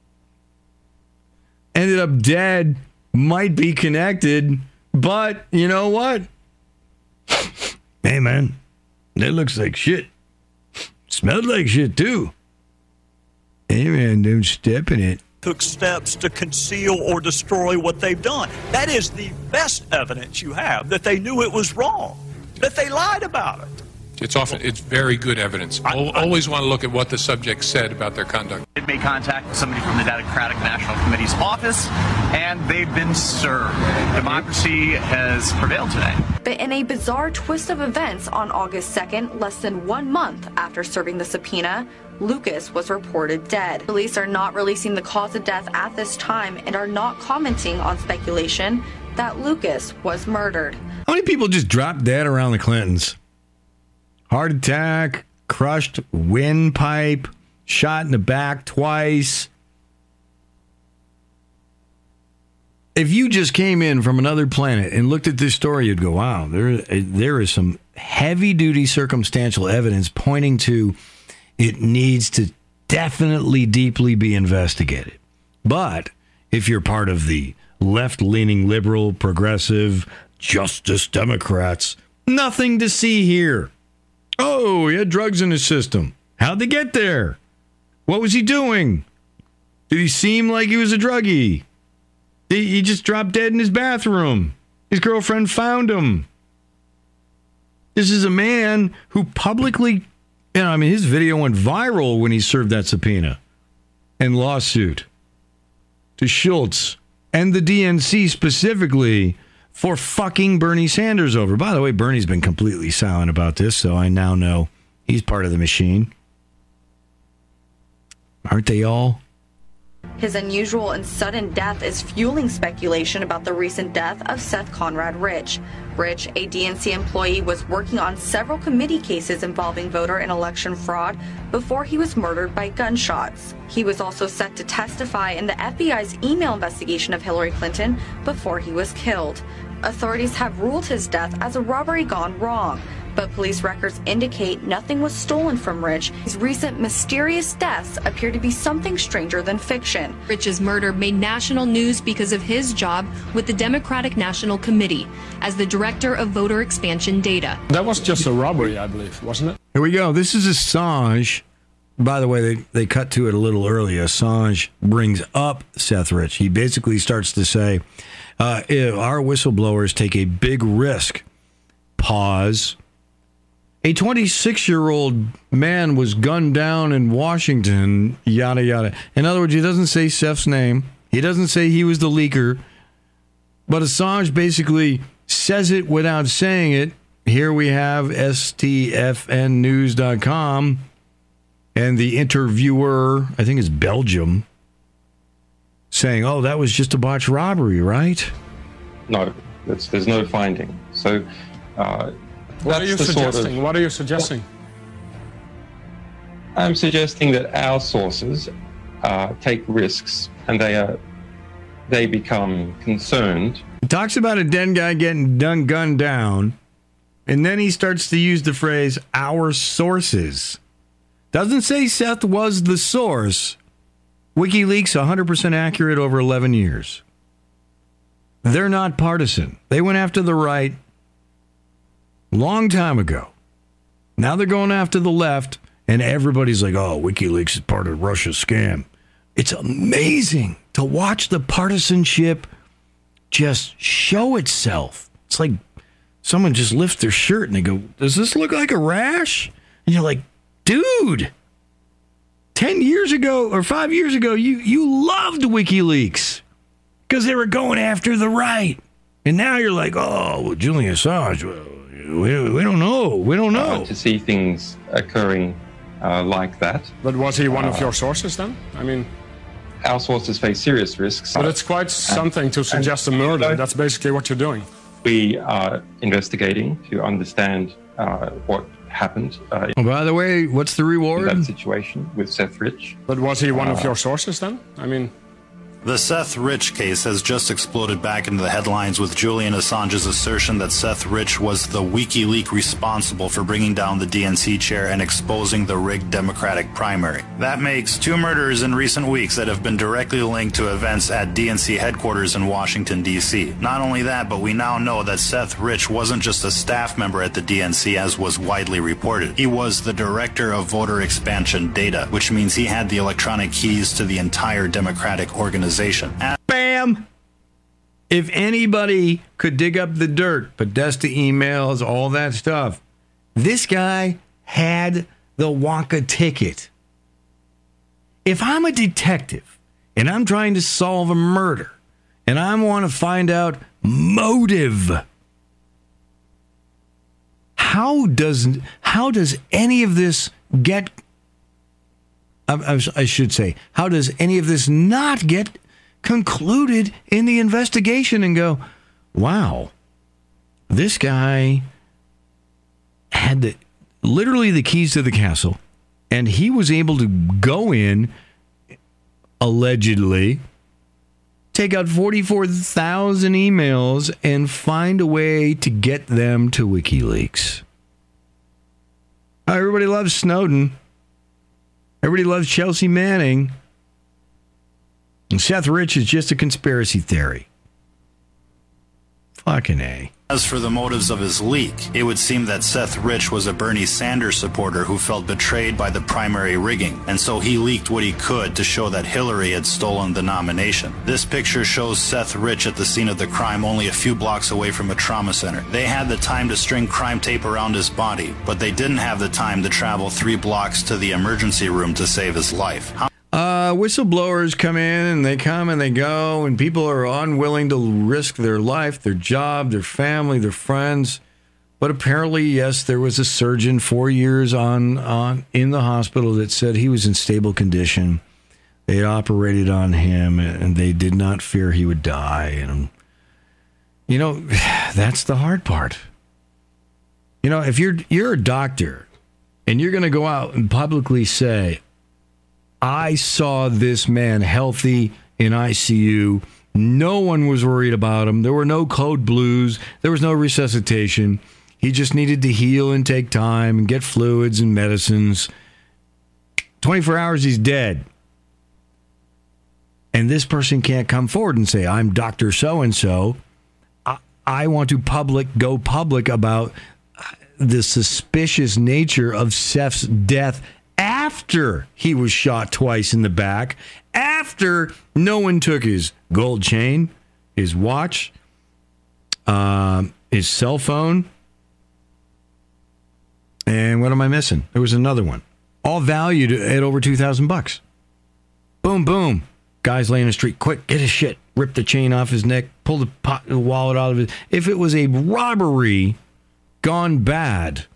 ended up dead, might be connected, but you know what? Hey, man, that looks like shit. Smelled like shit, too. Hey, man, don't step in it. Took steps to conceal or destroy what they've done. That is the best evidence you have that they knew it was wrong, that they lied about it. It's very good evidence. Always want to look at what the subject said about their conduct. It made contact with somebody from the Democratic National Committee's office, and they've been served. Democracy has prevailed today. But in a bizarre twist of events, on August 2nd, less than 1 month after serving the subpoena, Lucas was reported dead. Police are not releasing the cause of death at this time and are not commenting on speculation that Lucas was murdered. How many people just dropped dead around the Clintons? Heart attack, crushed windpipe, shot in the back twice. If you just came in from another planet and looked at this story, you'd go, wow, there is some heavy-duty circumstantial evidence pointing to it needs to definitely deeply be investigated. But if you're part of the left-leaning, liberal, progressive, justice Democrats, nothing to see here. Oh, he had drugs in his system. How'd they get there? What was he doing? Did he seem like he was a druggie? He just dropped dead in his bathroom. His girlfriend found him. This is a man who publicly, his video went viral when he served that subpoena and lawsuit to Schultz and the DNC specifically for fucking Bernie Sanders over. By the way, Bernie's been completely silent about this, so I now know he's part of the machine. Aren't they all? His unusual and sudden death is fueling speculation about the recent death of Seth Conrad Rich. Rich, a DNC employee, was working on several committee cases involving voter and election fraud before he was murdered by gunshots. He was also set to testify in the FBI's email investigation of Hillary Clinton before he was killed. Authorities have ruled his death as a robbery gone wrong, but police records indicate nothing was stolen from Rich. His recent mysterious deaths appear to be something stranger than fiction. Rich's murder made national news because of his job with the Democratic National Committee as the director of voter expansion data. That was just a robbery, I believe, wasn't it? Here we go. This is Assange. By the way, they cut to it a little early. Assange brings up Seth Rich. He basically starts to say, our whistleblowers take a big risk. Pause. A 26-year-old man was gunned down in Washington, yada, yada. In other words, he doesn't say Seth's name. He doesn't say he was the leaker. But Assange basically says it without saying it. Here we have STFNnews.com. And the interviewer, I think it's Belgium, saying, oh, that was just a botched robbery, right? No, there's no finding. So what are you suggesting? What are you suggesting? I'm suggesting that our sources take risks and they become concerned. He talks about a dead guy getting gunned down, and then he starts to use the phrase, our sources. Doesn't say Seth was the source. WikiLeaks 100% accurate over 11 years. They're not partisan. They went after the right long time ago. Now they're going after the left, and everybody's like, oh, WikiLeaks is part of Russia's scam. It's amazing to watch the partisanship just show itself. It's like someone just lifts their shirt and they go, does this look like a rash? And you're like, dude, 10 years ago or 5 years ago, you loved WikiLeaks because they were going after the right. And now you're like, oh, well, Julian Assange, we don't know. We don't know. To see things occurring like that. But was he one of your sources then? I mean, our sources face serious risks. But it's quite something to suggest a murder. That's basically what you're doing. We are investigating to understand what happened. By the way, what's the reward? In that situation with Seth Rich. But was he one of your sources then? I mean, the Seth Rich case has just exploded back into the headlines with Julian Assange's assertion that Seth Rich was the WikiLeaks responsible for bringing down the DNC chair and exposing the rigged Democratic primary. That makes 2 murders in recent weeks that have been directly linked to events at DNC headquarters in Washington, D.C. Not only that, but we now know that Seth Rich wasn't just a staff member at the DNC as was widely reported. He was the director of voter expansion data, which means he had the electronic keys to the entire Democratic organization. Bam! If anybody could dig up the dirt, Podesta emails, all that stuff, This guy had the Wonka ticket. If I'm a detective and I'm trying to solve a murder and I want to find out motive, how does any of this get, I should say, how does any of this not get concluded in the investigation and go, wow, this guy had literally the keys to the castle, and he was able to go in, allegedly, take out 44,000 emails and find a way to get them to WikiLeaks. Everybody loves Snowden. Everybody loves Chelsea Manning. And Seth Rich is just a conspiracy theory. Fucking A. As for the motives of his leak, it would seem that Seth Rich was a Bernie Sanders supporter who felt betrayed by the primary rigging, and so he leaked what he could to show that Hillary had stolen the nomination. This picture shows Seth Rich at the scene of the crime only a few blocks away from a trauma center. They had the time to string crime tape around his body, but they didn't have the time to travel 3 blocks to the emergency room to save his life. Whistleblowers come in and they come and they go, and people are unwilling to risk their life, their job, their family, their friends. But apparently, yes, there was a surgeon 4 years on in the hospital that said he was in stable condition. They had operated on him, and they did not fear he would die. And you know, that's the hard part. You know, if you're a doctor and you're going to go out and publicly say, I saw this man healthy in ICU. No one was worried about him. There were no code blues. There was no resuscitation. He just needed to heal and take time and get fluids and medicines. 24 hours, he's dead. And this person can't come forward and say, I'm Dr. So-and-so. I want to go public about the suspicious nature of Seth's death after he was shot twice in the back, after no one took his gold chain, his watch, his cell phone, and what am I missing? There was another one, all valued at over $2,000. Boom, boom. Guys laying in the street, quick, get his shit, rip the chain off his neck, pull the wallet out of it. If it was a robbery gone bad,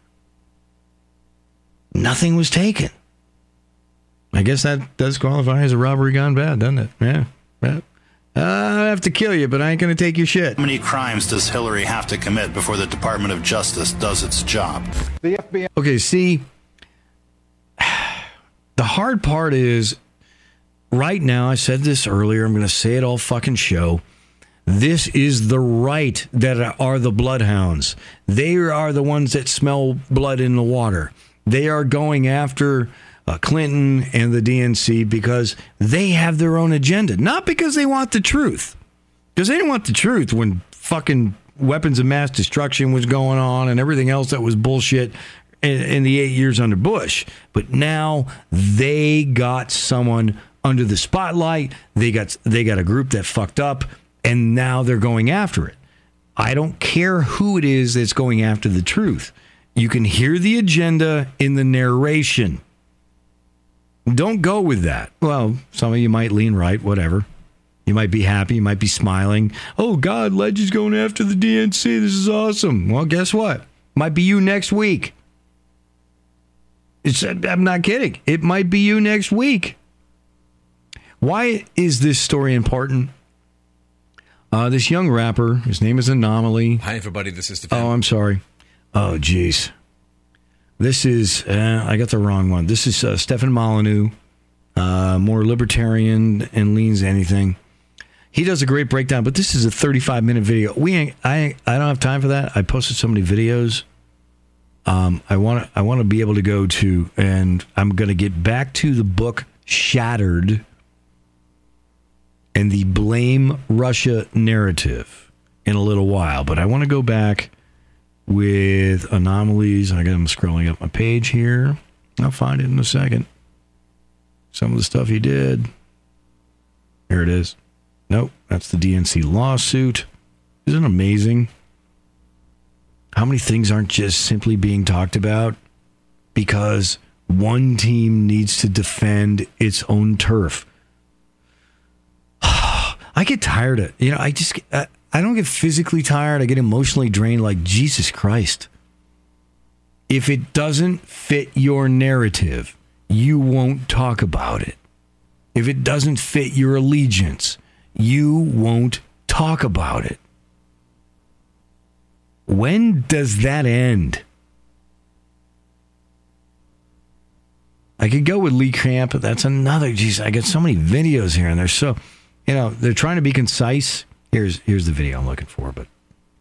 nothing was taken. I guess that does qualify as a robbery gone bad, doesn't it? Yeah. I have to kill you, but I ain't going to take your shit. How many crimes does Hillary have to commit before the Department of Justice does its job? The FBI. Okay, see, the hard part is, right now, I said this earlier, I'm going to say it all fucking show. This is the right that are the bloodhounds. They are the ones that smell blood in the water. They are going after Clinton and the DNC because they have their own agenda, not because they want the truth. Because they didn't want the truth when fucking weapons of mass destruction was going on and everything else that was bullshit in the 8 years under Bush. But now they got someone under the spotlight. They got a group that fucked up, and now they're going after it. I don't care who it is that's going after the truth. You can hear the agenda in the narration. Don't go with that. Well, some of you might lean right, whatever. You might be happy. You might be smiling. Oh, God, Ledge is going after the DNC. This is awesome. Well, guess what? Might be you next week. I'm not kidding. It might be you next week. Why is this story important? This young rapper, his name is Anomaly. Hi, everybody. This is Stefan. Oh, I'm sorry. Oh, geez. This is, I got the wrong one. This is Stefan Molyneux, more libertarian and leans anything. He does a great breakdown, but this is a 35-minute video. I don't have time for that. I posted so many videos. I want to be able to go to, and I'm going to get back to the book Shattered and the Blame Russia narrative in a little while. But I want to go back with Anomalies. I'm scrolling up my page here. I'll find it in a second. Some of the stuff he did. Here it is. Nope, that's the DNC lawsuit. Isn't it amazing How many things aren't just simply being talked about because one team needs to defend its own turf? I get tired of, I don't get physically tired. I get emotionally drained like Jesus Christ. If it doesn't fit your narrative, you won't talk about it. If it doesn't fit your allegiance, you won't talk about it. When does that end? I could go with Lee Camp, but that's another. Geez, I get so many videos here, and they're so, they're trying to be concise. Here's the video I'm looking for, but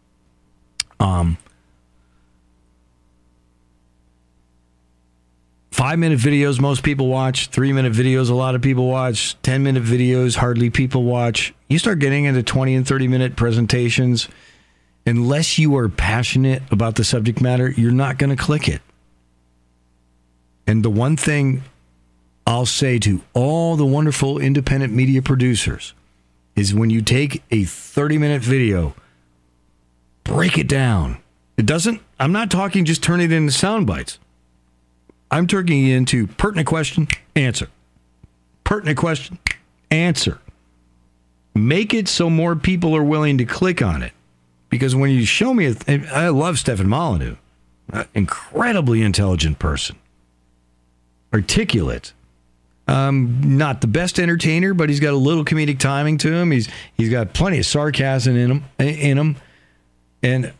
5-minute videos most people watch, 3-minute videos a lot of people watch, 10-minute videos hardly people watch. You start getting into 20 and 30-minute presentations, unless you are passionate about the subject matter, you're not going to click it. And the one thing I'll say to all the wonderful independent media producers is when you take a 30-minute video, break it down. I'm not talking just turn it into sound bites. I'm turning it into pertinent question, answer. Pertinent question, answer. Make it so more people are willing to click on it. Because when you show me, I love Stefan Molyneux, incredibly intelligent person, articulate, not the best entertainer, but he's got a little comedic timing to him. He's got plenty of sarcasm in him, and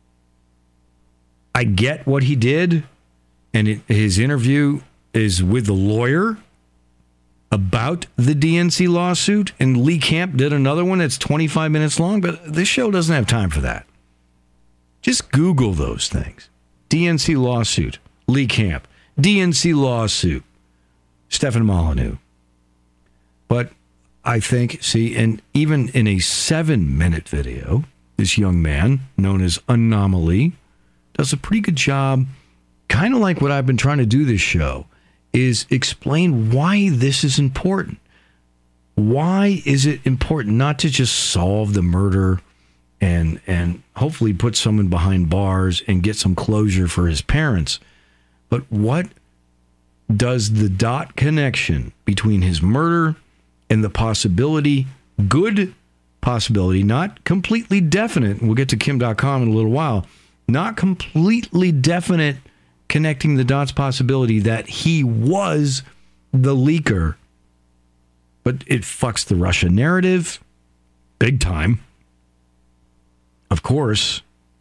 I get what he did, and his interview is with the lawyer about the DNC lawsuit, and Lee Camp did another one that's 25 minutes long, but this show doesn't have time for that. Just Google those things. DNC lawsuit, Lee Camp. DNC lawsuit, Stefan Molyneux. But I think, and even in a 7-minute video, this young man, known as Anomaly, does a pretty good job, kind of like what I've been trying to do this show, is explain why this is important. Why is it important not to just solve the murder and hopefully put someone behind bars and get some closure for his parents, but what does the dot connection between his murder and the possibility, good possibility, not completely definite, and we'll get to Kim.com in a little while, not completely definite connecting the dots possibility that he was the leaker, but it fucks the Russia narrative big time, of course.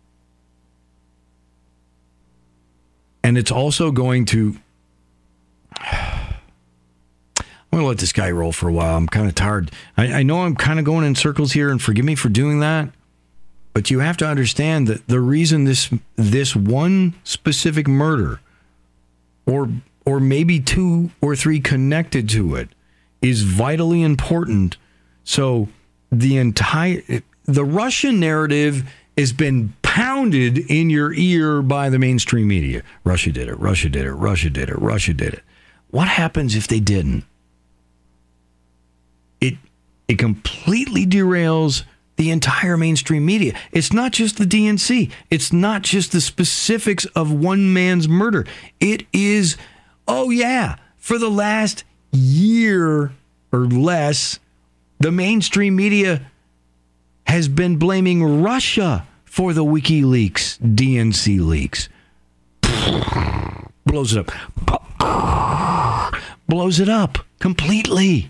And it's also going to, I'm going to let this guy roll for a while. I'm kind of tired. I know I'm kind of going in circles here, and forgive me for doing that. But you have to understand that the reason this one specific murder, or maybe 2 or 3 connected to it, is vitally important. So the Russian narrative has been pounded in your ear by the mainstream media. Russia did it. Russia did it. Russia did it. Russia did it. What happens if they didn't? It completely derails the entire mainstream media. It's not just the DNC. It's not just the specifics of one man's murder. It is, for the last year or less, the mainstream media has been blaming Russia for the WikiLeaks DNC leaks. Blows it up. Blows it up completely.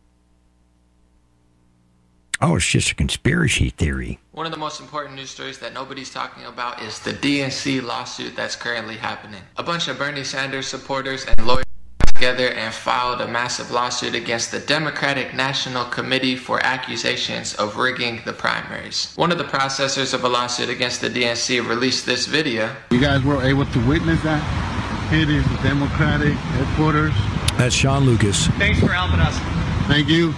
Oh, it's just a conspiracy theory. One of the most important news stories that nobody's talking about is the DNC lawsuit that's currently happening. A bunch of Bernie Sanders supporters and lawyers got together and filed a massive lawsuit against the Democratic National Committee for accusations of rigging the primaries. One of the processors of a lawsuit against the DNC released this video. You guys were able to witness that? Here is the Democratic headquarters. That's Sean Lucas. Thanks for helping us. Thank you.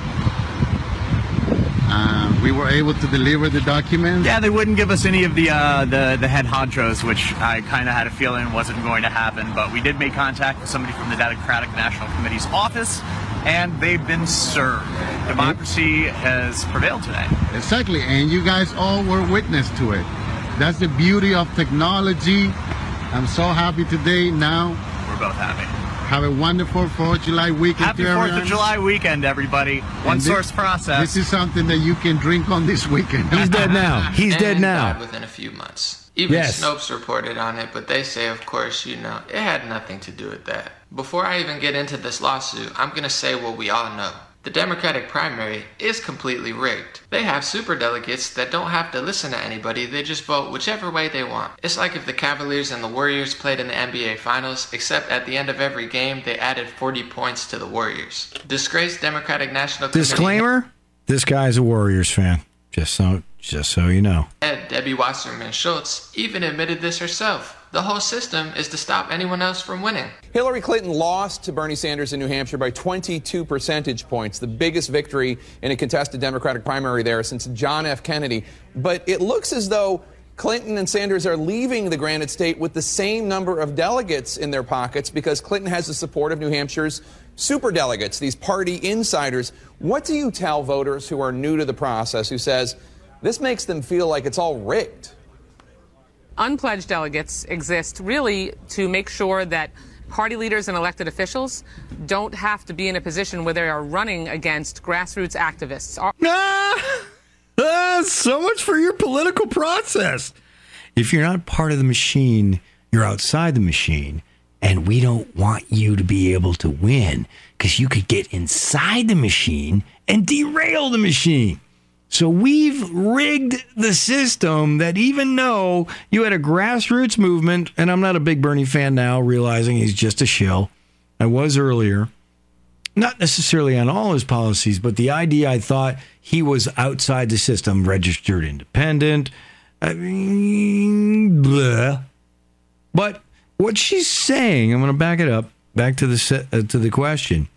We were able to deliver the documents. Yeah, they wouldn't give us any of the head honchos, which I kind of had a feeling wasn't going to happen. But we did make contact with somebody from the Democratic National Committee's office, and they've been served. Democracy has prevailed today. Exactly, and you guys all were witness to it. That's the beauty of technology. I'm so happy today now. We're both happy. Have a wonderful 4th of July weekend. Happy 4th of July weekend, everybody. One source process. This is something that you can drink on this weekend. He's dead now. He's dead now. Died within a few months. Even Snopes reported on it, but they say, of course, it had nothing to do with that. Before I even get into this lawsuit, I'm going to say what we all know. The Democratic primary is completely rigged. They have superdelegates that don't have to listen to anybody, they just vote whichever way they want. It's like if the Cavaliers and the Warriors played in the NBA Finals, except at the end of every game, they added 40 points to the Warriors. Disgraced Democratic National Committee. Disclaimer, this guy's a Warriors fan, just so you know. Debbie Wasserman Schultz even admitted this herself. The whole system is to stop anyone else from winning. Hillary Clinton lost to Bernie Sanders in New Hampshire by 22 percentage points, the biggest victory in a contested Democratic primary there since John F. Kennedy. But it looks as though Clinton and Sanders are leaving the Granite State with the same number of delegates in their pockets because Clinton has the support of New Hampshire's superdelegates, these party insiders. What do you tell voters who are new to the process who says this makes them feel like it's all rigged? Unpledged delegates exist really to make sure that party leaders and elected officials don't have to be in a position where they are running against grassroots activists. So much for your political process. If you're not part of the machine, you're outside the machine, and we don't want you to be able to win because you could get inside the machine and derail the machine. So we've rigged the system that even though you had a grassroots movement, and I'm not a big Bernie fan now, realizing he's just a shill. I was earlier. Not necessarily on all his policies, but the idea I thought he was outside the system, registered independent. I mean, blah. But what she's saying, I'm going to back it up, back to the question,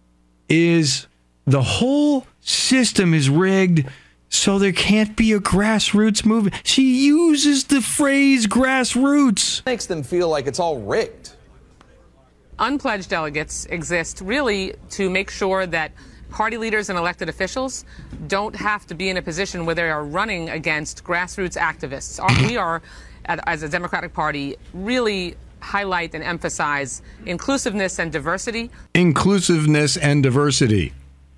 is the whole system is rigged so there can't be a grassroots movement. She uses the phrase grassroots. Makes them feel like it's all rigged. Unpledged delegates exist really to make sure that party leaders and elected officials don't have to be in a position where they are running against grassroots activists. We are, as a Democratic Party, really highlight and emphasize inclusiveness and diversity. Inclusiveness and diversity.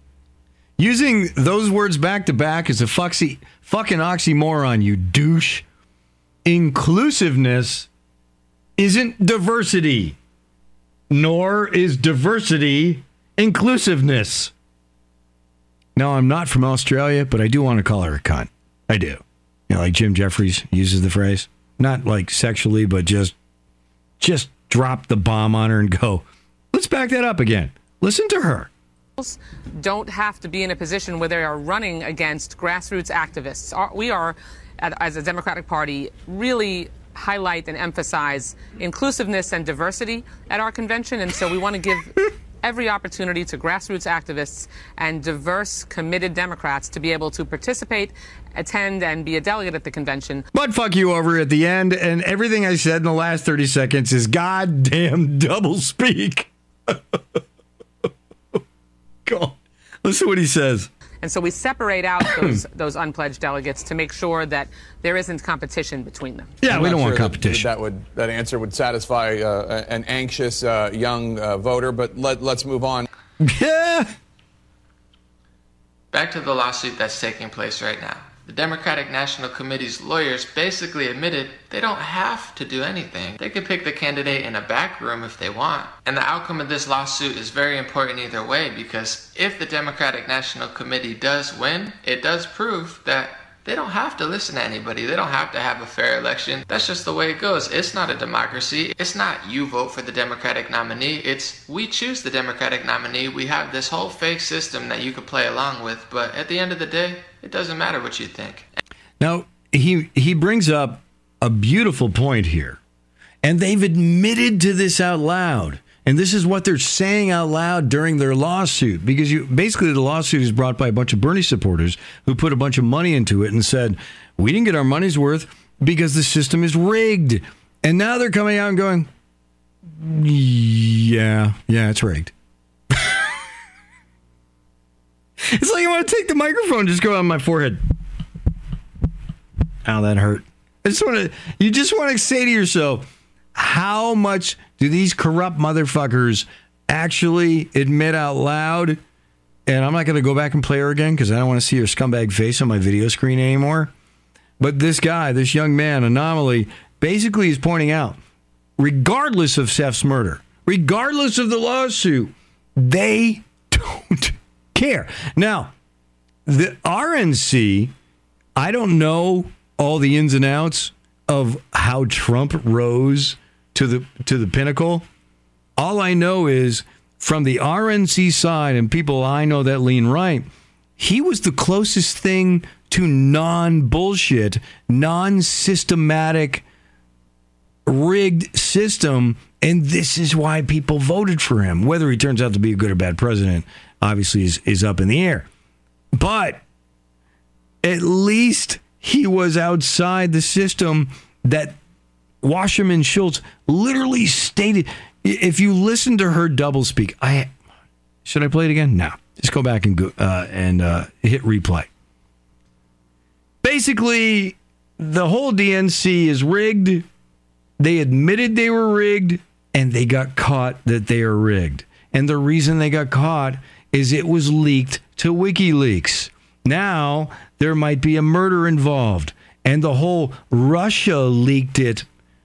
Using those words back to back is a fucking oxymoron, you douche. Inclusiveness isn't diversity, nor is diversity inclusiveness. Now, I'm not from Australia, but I do want to call her a cunt. I do. Like Jim Jeffries uses the phrase. Not like sexually, but just drop the bomb on her and go, let's back that up again. Listen to her. Don't have to be in a position where they are running against grassroots activists. We are, as a Democratic Party, really highlight and emphasize inclusiveness and diversity at our convention, and so we want to give every opportunity to grassroots activists and diverse, committed Democrats to be able to participate, attend, and be a delegate at the convention. But fuck you over at the end, and everything I said in the last 30 seconds is goddamn doublespeak. God. Listen to what he says. And so we separate out those unpledged delegates to make sure that there isn't competition between them. Yeah, we don't want competition. That answer would satisfy an anxious young voter, but let's move on. Yeah. Back to the lawsuit that's taking place right now. The Democratic National Committee's lawyers basically admitted they don't have to do anything. They could pick the candidate in a back room if they want. And the outcome of this lawsuit is very important either way, because if the Democratic National Committee does win, it does prove that they don't have to listen to anybody. They don't have to have a fair election. That's just the way it goes. It's not a democracy. It's not you vote for the Democratic nominee. It's we choose the Democratic nominee. We have this whole fake system that you could play along with. But at the end of the day, it doesn't matter what you think. Now, he brings up a beautiful point here. And they've admitted to this out loud. And this is what they're saying out loud during their lawsuit. Because basically the lawsuit is brought by a bunch of Bernie supporters who put a bunch of money into it and said, we didn't get our money's worth because the system is rigged. And now they're coming out and going, yeah, it's rigged. It's like I want to take the microphone and just go on my forehead. Ow, that hurt. You just want to say to yourself, how much do these corrupt motherfuckers actually admit out loud? And I'm not going to go back and play her again because I don't want to see her scumbag face on my video screen anymore. But this guy, this young man, Anomaly, basically is pointing out, regardless of Seth's murder, regardless of the lawsuit, they don't care. Now, the RNC, I don't know all the ins and outs of how Trump rose to the pinnacle. All I know is from the RNC side and people I know that lean right, he was the closest thing to non-bullshit, non-systematic, rigged system, and this is why people voted for him. Whether he turns out to be a good or bad president, obviously is up in the air. But at least he was outside the system that Wasserman Schultz literally stated. If you listen to her doublespeak, should I play it again? No. Just go back and hit replay. Basically, the whole DNC is rigged. They admitted they were rigged, and they got caught that they are rigged. And the reason they got caught is it was leaked to WikiLeaks. Now, there might be a murder involved. And the whole Russia leaked it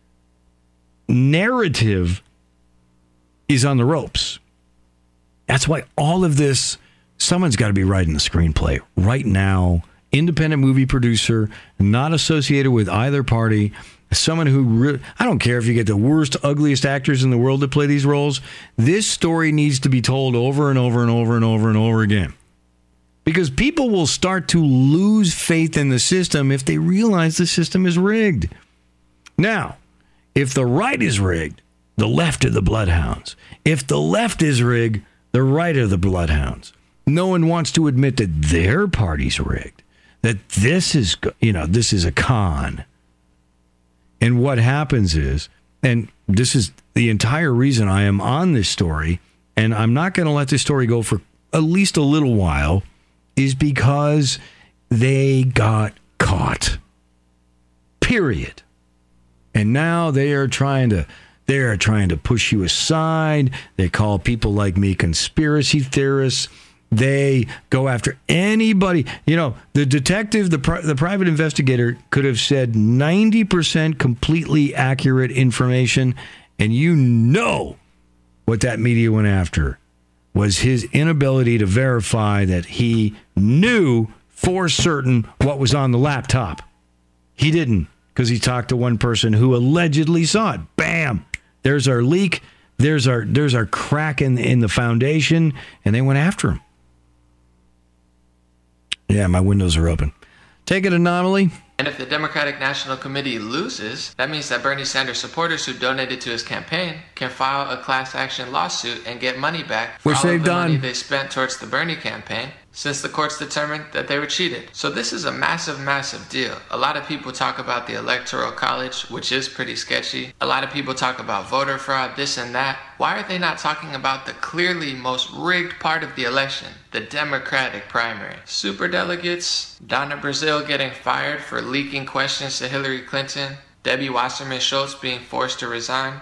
narrative is on the ropes. That's why all of this, someone's got to be writing the screenplay right now. Independent movie producer, not associated with either party. Someone who, I don't care if you get the worst, ugliest actors in the world to play these roles. This story needs to be told over and over and over and over and over again. Because people will start to lose faith in the system if they realize the system is rigged. Now, if the right is rigged, the left are the bloodhounds. If the left is rigged, the right are the bloodhounds. No one wants to admit that their party's rigged. That this is a con. And what happens is, and this is the entire reason I am on this story, and I'm not going to let this story go for at least a little while, is because they got caught. Period. And now they are trying to push you aside. They call people like me conspiracy theorists. They go after anybody. You know, the detective, the private investigator could have said 90% completely accurate information, and you know what that media went after was his inability to verify that he knew for certain what was on the laptop. He didn't, because he talked to one person who allegedly saw it. Bam! There's our leak. There's our crack in the foundation, and they went after him. Yeah, my windows are open. Take it, Anomaly. And if the Democratic National Committee loses, that means that Bernie Sanders supporters who donated to his campaign can file a class action lawsuit and get money back for all of the money they spent towards the Bernie campaign, since the courts determined that they were cheated. So this is a massive, massive deal. A lot of people talk about the Electoral College, which is pretty sketchy. A lot of people talk about voter fraud, this and that. Why are they not talking about the clearly most rigged part of the election, the Democratic primary? Superdelegates, Donna Brazile getting fired for leaking questions to Hillary Clinton, Debbie Wasserman Schultz being forced to resign.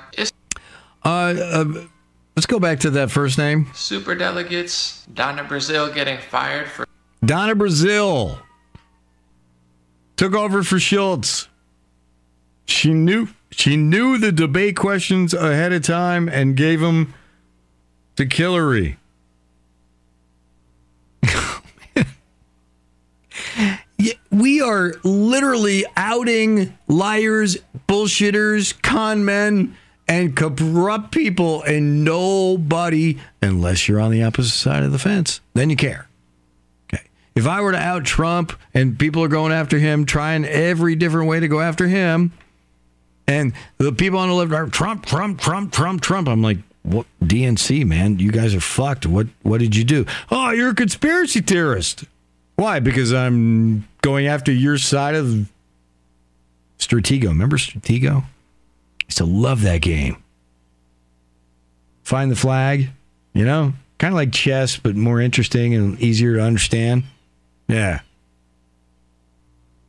Let's go back to that first name. Superdelegates, Donna Brazile getting fired for... Donna Brazile took over for Schultz. She knew the debate questions ahead of time and gave them to Hillary. We are literally outing liars, bullshitters, con men, and corrupt people, and nobody, unless you're on the opposite side of the fence, then you care. Okay. If I were to out Trump and people are going after him, trying every different way to go after him, and the people on the left are Trump, I'm like, what? DNC, man, you guys are fucked. What did you do? Oh, you're a conspiracy theorist. Why? Because I'm going after your side of Stratego. Remember Stratego? I used to love that game. Find the flag, kind of like chess, but more interesting and easier to understand. Yeah.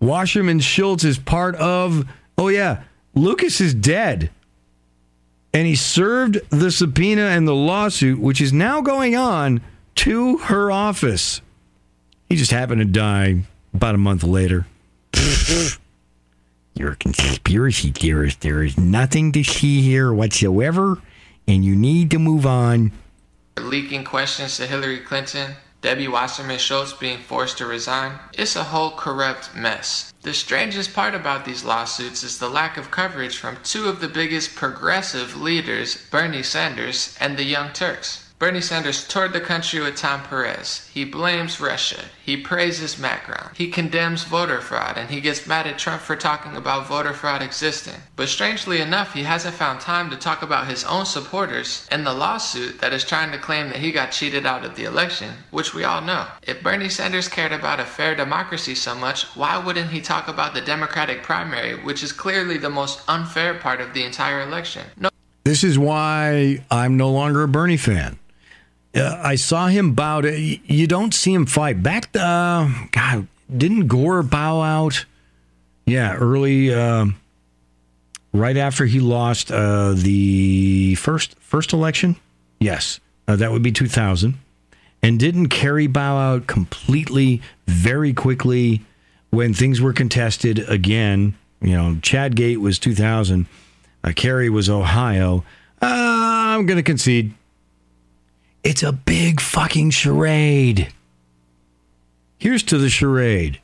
Wasserman Schultz is part of, Lucas is dead. And he served the subpoena and the lawsuit, which is now going on, to her office. He just happened to die about a month later. You're a conspiracy theorist. There is nothing to see here whatsoever, and you need to move on. Leaking questions to Hillary Clinton, Debbie Wasserman Schultz being forced to resign. It's a whole corrupt mess. The strangest part about these lawsuits is the lack of coverage from two of the biggest progressive leaders, Bernie Sanders and the Young Turks. Bernie Sanders toured the country with Tom Perez. He blames Russia. He praises Macron. He condemns voter fraud, and he gets mad at Trump for talking about voter fraud existing. But strangely enough, he hasn't found time to talk about his own supporters and the lawsuit that is trying to claim that he got cheated out of the election, which we all know. If Bernie Sanders cared about a fair democracy so much, why wouldn't he talk about the Democratic primary, which is clearly the most unfair part of the entire election? No. This is why I'm no longer a Bernie fan. I saw him bow to... You don't see him fight. Back... God, didn't Gore bow out? Yeah, early... right after he lost the first election? Yes. That would be 2000. And didn't Kerry bow out completely, very quickly, when things were contested again? You know, Chadgate was 2000. Kerry was Ohio. I'm going to concede. It's a big fucking charade. Here's to the charade.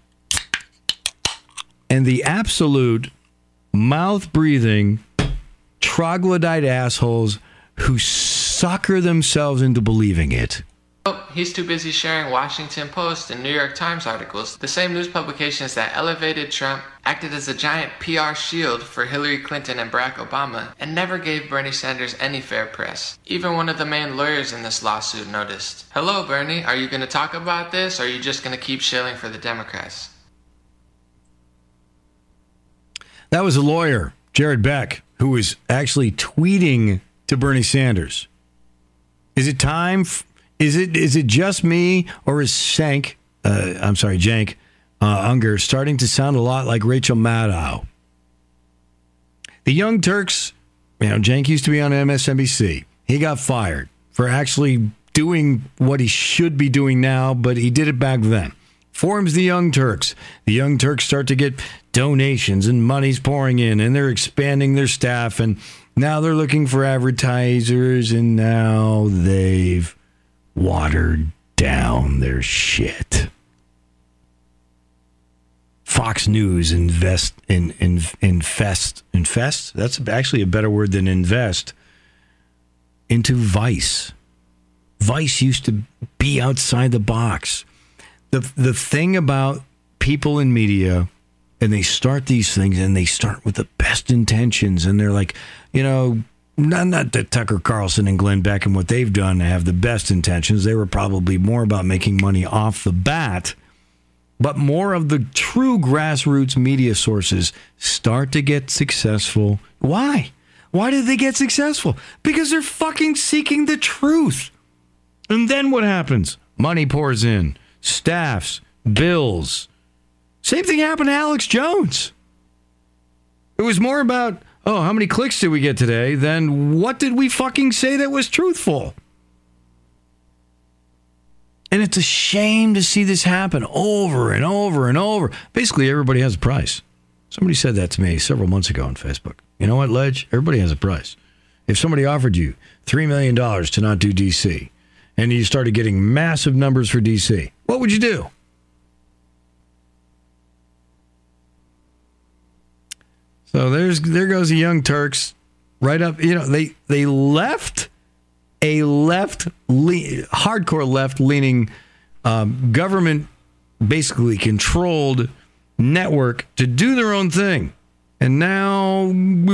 And the absolute mouth-breathing troglodyte assholes who sucker themselves into believing it. Oh, he's too busy sharing Washington Post and New York Times articles, the same news publications that elevated Trump, acted as a giant PR shield for Hillary Clinton and Barack Obama, and never gave Bernie Sanders any fair press. Even one of the main lawyers in this lawsuit noticed. Hello, Bernie, are you going to talk about this, or are you just going to keep shilling for the Democrats? That was a lawyer, Jared Beck, who was actually tweeting to Bernie Sanders. Is it time... Is it just me, or is Cenk Unger starting to sound a lot like Rachel Maddow? The Young Turks, Cenk used to be on MSNBC. He got fired for actually doing what he should be doing now, but he did it back then. Forms the Young Turks. The Young Turks start to get donations and money's pouring in, and they're expanding their staff, and now they're looking for advertisers, and now they've watered down their shit. Fox News infest. That's actually a better word than invest. Into Vice. Vice used to be outside the box. The thing about people in media, and they start these things, and they start with the best intentions, and they're like, not that Tucker Carlson and Glenn Beck and what they've done have the best intentions. They were probably more about making money off the bat. But more of the true grassroots media sources start to get successful. Why? Why did they get successful? Because they're fucking seeking the truth. And then what happens? Money pours in. Staffs. Bills. Same thing happened to Alex Jones. It was more about... oh, how many clicks did we get today? Then what did we fucking say that was truthful? And it's a shame to see this happen over and over and over. Basically, everybody has a price. Somebody said that to me several months ago on Facebook. You know what, Ledge? Everybody has a price. If somebody offered you $3 million to not do DC, and you started getting massive numbers for DC, what would you do? So there goes the Young Turks, right up. They left a hardcore left-leaning government, basically controlled network to do their own thing, and now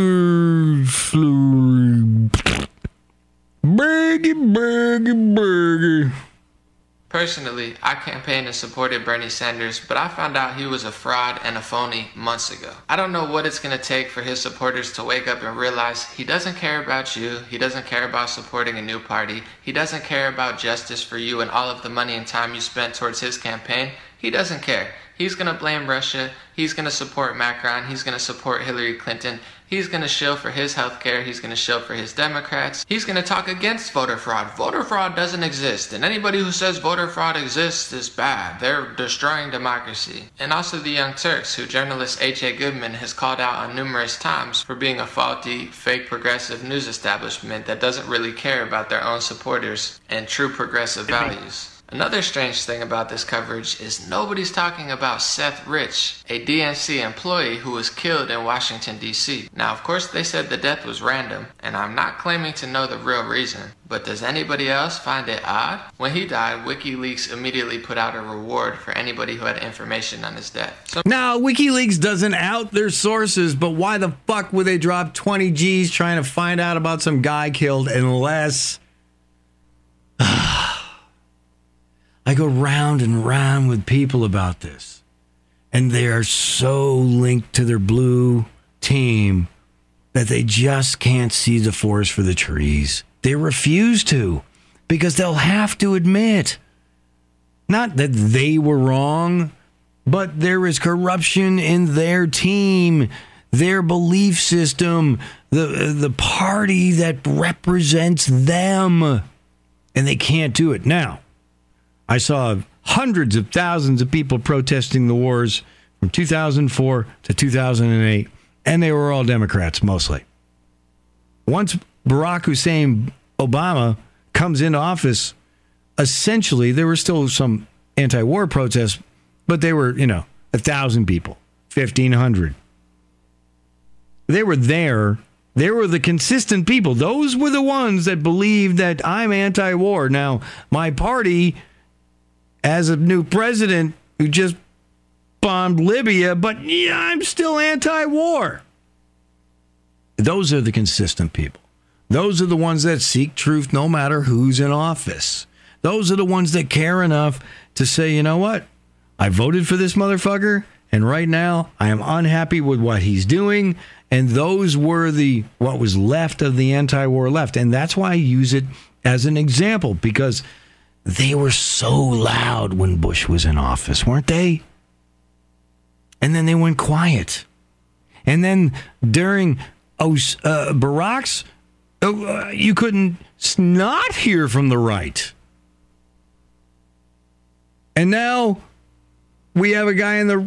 burger. Personally, I campaigned and supported Bernie Sanders, but I found out he was a fraud and a phony months ago. I don't know what it's going to take for his supporters to wake up and realize he doesn't care about you, he doesn't care about supporting a new party, he doesn't care about justice for you and all of the money and time you spent towards his campaign. He doesn't care. He's going to blame Russia. He's going to support Macron. He's going to support Hillary Clinton. He's going to shill for his health care. He's going to shill for his Democrats. He's going to talk against voter fraud. Voter fraud doesn't exist. And anybody who says voter fraud exists is bad. They're destroying democracy. And also the Young Turks, who journalist H.A. Goodman has called out on numerous times for being a faulty, fake progressive news establishment that doesn't really care about their own supporters and true progressive values. Another strange thing about this coverage is nobody's talking about Seth Rich, a DNC employee who was killed in Washington, D.C. Now, of course, they said the death was random, and I'm not claiming to know the real reason. But does anybody else find it odd? When he died, WikiLeaks immediately put out a reward for anybody who had information on his death. Now, WikiLeaks doesn't out their sources, but why the fuck would they drop 20 G's trying to find out about some guy killed unless... I go round and round with people about this, and they are so linked to their blue team that they just can't see the forest for the trees. They refuse to, because they'll have to admit, not that they were wrong, but there is corruption in their team, their belief system, the party that represents them, and they can't do it. Now, I saw hundreds of thousands of people protesting the wars from 2004 to 2008, and they were all Democrats mostly. Once Barack Hussein Obama comes into office, essentially there were still some anti-war protests, but they were, 1,000 people, 1,500. They were there. They were the consistent people. Those were the ones that believed that I'm anti-war. Now, my party... as a new president who just bombed Libya, but yeah, I'm still anti-war. Those are the consistent people. Those are the ones that seek truth no matter who's in office. Those are the ones that care enough to say, you know what? I voted for this motherfucker, and right now I am unhappy with what he's doing. And those were what was left of the anti-war left. And that's why I use it as an example, because they were so loud when Bush was in office, weren't they? And then they went quiet. And then during Barack's, you couldn't not hear from the right. And now we have a guy in the...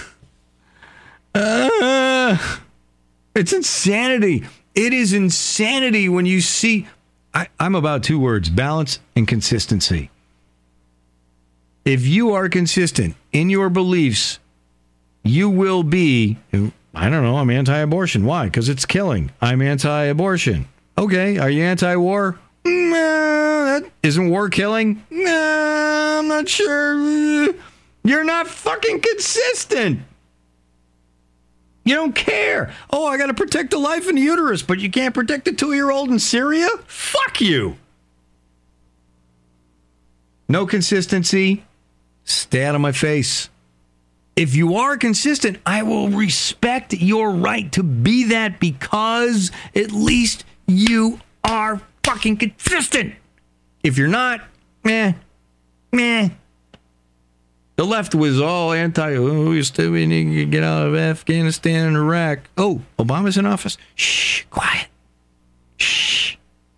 it's insanity. It is insanity when you see... I'm about two words: balance and consistency. If you are consistent in your beliefs, you will be, I don't know, I'm anti-abortion. Why? Because it's killing. I'm anti-abortion. Okay, are you anti-war? Nah, isn't war killing? Nah, I'm not sure. You're not fucking consistent. You don't care. Oh, I got to protect the life in the uterus, but you can't protect a 2-year-old in Syria? Fuck you. No consistency. Stay out of my face. If you are consistent, I will respect your right to be that, because at least you are fucking consistent. If you're not, meh. The left was all anti, we need to get out of Afghanistan and Iraq. Oh, Obama's in office? Shh, quiet. Shh.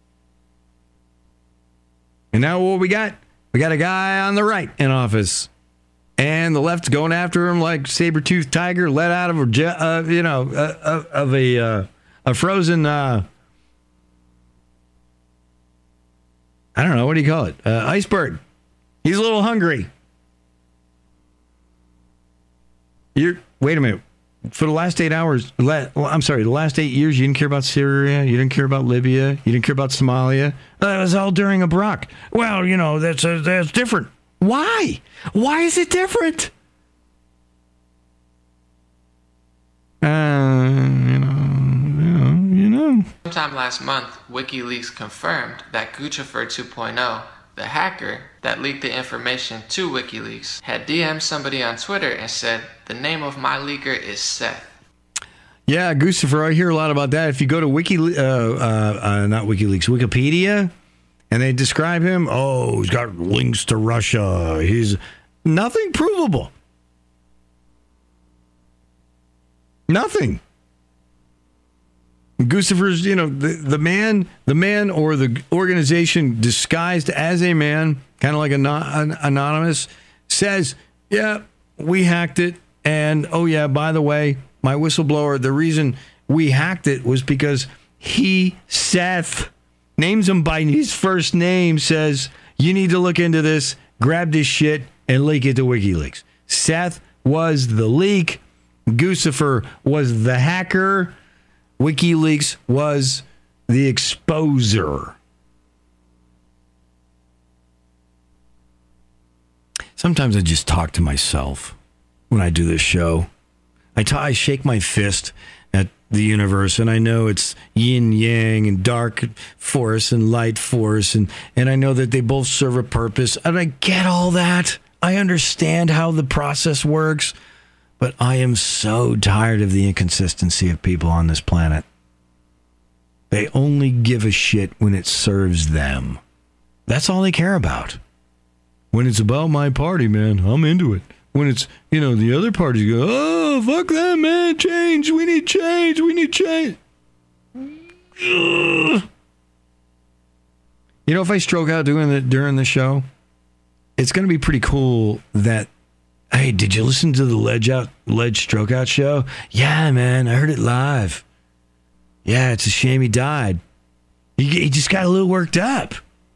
And now what we got? We got a guy on the right in office. And the left's going after him like saber-toothed tiger let out of a frozen, I don't know, what do you call it? Iceberg. He's a little hungry. Wait a minute. For the last 8 hours, the last 8 years, you didn't care about Syria, you didn't care about Libya, you didn't care about Somalia. That was all during a Barack. Well, that's different. Why? Why is it different? Sometime last month, WikiLeaks confirmed that Guccifer 2.0, the hacker that leaked the information to WikiLeaks, had DM'd somebody on Twitter and said, "The name of my leaker is Seth." Yeah, Guccifer, I hear a lot about that. If you go to Wikipedia, and they describe him, he's got links to Russia. He's nothing provable. Nothing. Guccifer's, the man or the organization disguised as a man, kind of like anonymous, says, yeah, we hacked it. And, oh, yeah, by the way, my whistleblower, the reason we hacked it was because Seth, names him by his first name, says, you need to look into this, grab this shit, and leak it to WikiLeaks. Seth was the leak. Guccifer was the hacker. WikiLeaks was the exposer. Sometimes I just talk to myself when I do this show. I shake my fist at the universe, and I know it's yin yang and dark force and light force, and I know that they both serve a purpose, and I get all that. I understand how the process works. But I am so tired of the inconsistency of people on this planet. They only give a shit when it serves them. That's all they care about. When it's about my party, man, I'm into it. When it's, the other parties go, oh, fuck that, man, change. We need change. We need change. Ugh. If I stroke out during the show, it's going to be pretty cool that, hey, did you listen to the Ledge Strokeout show? Yeah, man, I heard it live. Yeah, it's a shame he died. He just got a little worked up.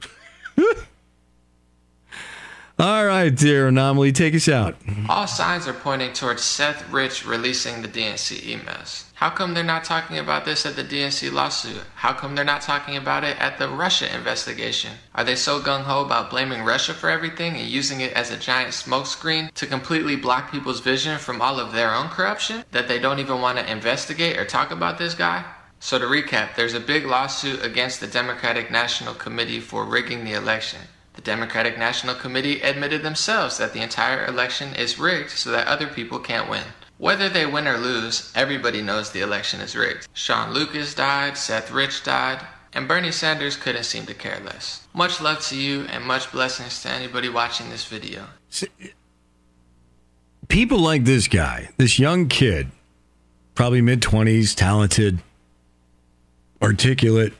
All right, dear Anomaly, take us out. All signs are pointing towards Seth Rich releasing the DNC emails. How come they're not talking about this at the DNC lawsuit? How come they're not talking about it at the Russia investigation? Are they so gung-ho about blaming Russia for everything and using it as a giant smokescreen to completely block people's vision from all of their own corruption that they don't even want to investigate or talk about this guy? So to recap, there's a big lawsuit against the Democratic National Committee for rigging the election. The Democratic National Committee admitted themselves that the entire election is rigged so that other people can't win. Whether they win or lose, everybody knows the election is rigged. Sean Lucas died, Seth Rich died, and Bernie Sanders couldn't seem to care less. Much love to you and much blessings to anybody watching this video. People like this guy, this young kid, probably mid-20s, talented, articulate,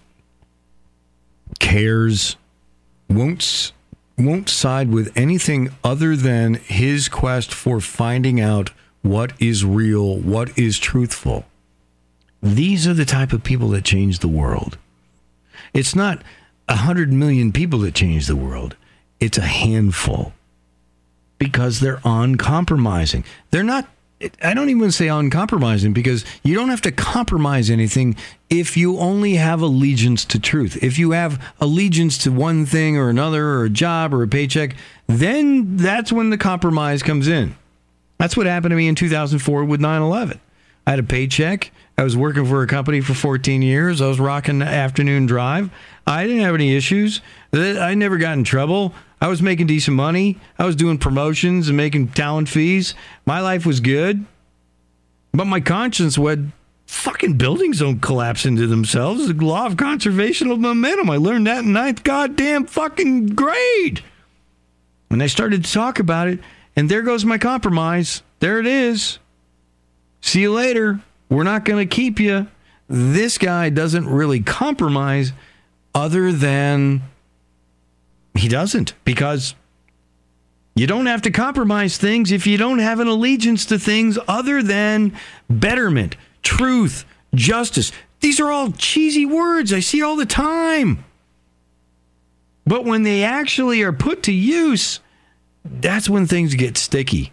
cares, won't side with anything other than his quest for finding out what is real, what is truthful. These are the type of people that change the world. It's not 100 million people that change the world. It's a handful because they're uncompromising. They're not, I don't even say uncompromising because you don't have to compromise anything if you only have allegiance to truth. If you have allegiance to one thing or another or a job or a paycheck, then that's when the compromise comes in. That's what happened to me in 2004 with 9/11. I had a paycheck. I was working for a company for 14 years. I was rocking the afternoon drive. I didn't have any issues. I never got in trouble. I was making decent money. I was doing promotions and making talent fees. My life was good. But my conscience said, fucking buildings don't collapse into themselves. The law of conservation of momentum. I learned that in 9th goddamn fucking grade. And I started to talk about it, and there goes my compromise. There it is. See you later. We're not going to keep you. This guy doesn't really compromise other than he doesn't, because you don't have to compromise things if you don't have an allegiance to things other than betterment, truth, justice. These are all cheesy words I see all the time. But when they actually are put to use, that's when things get sticky.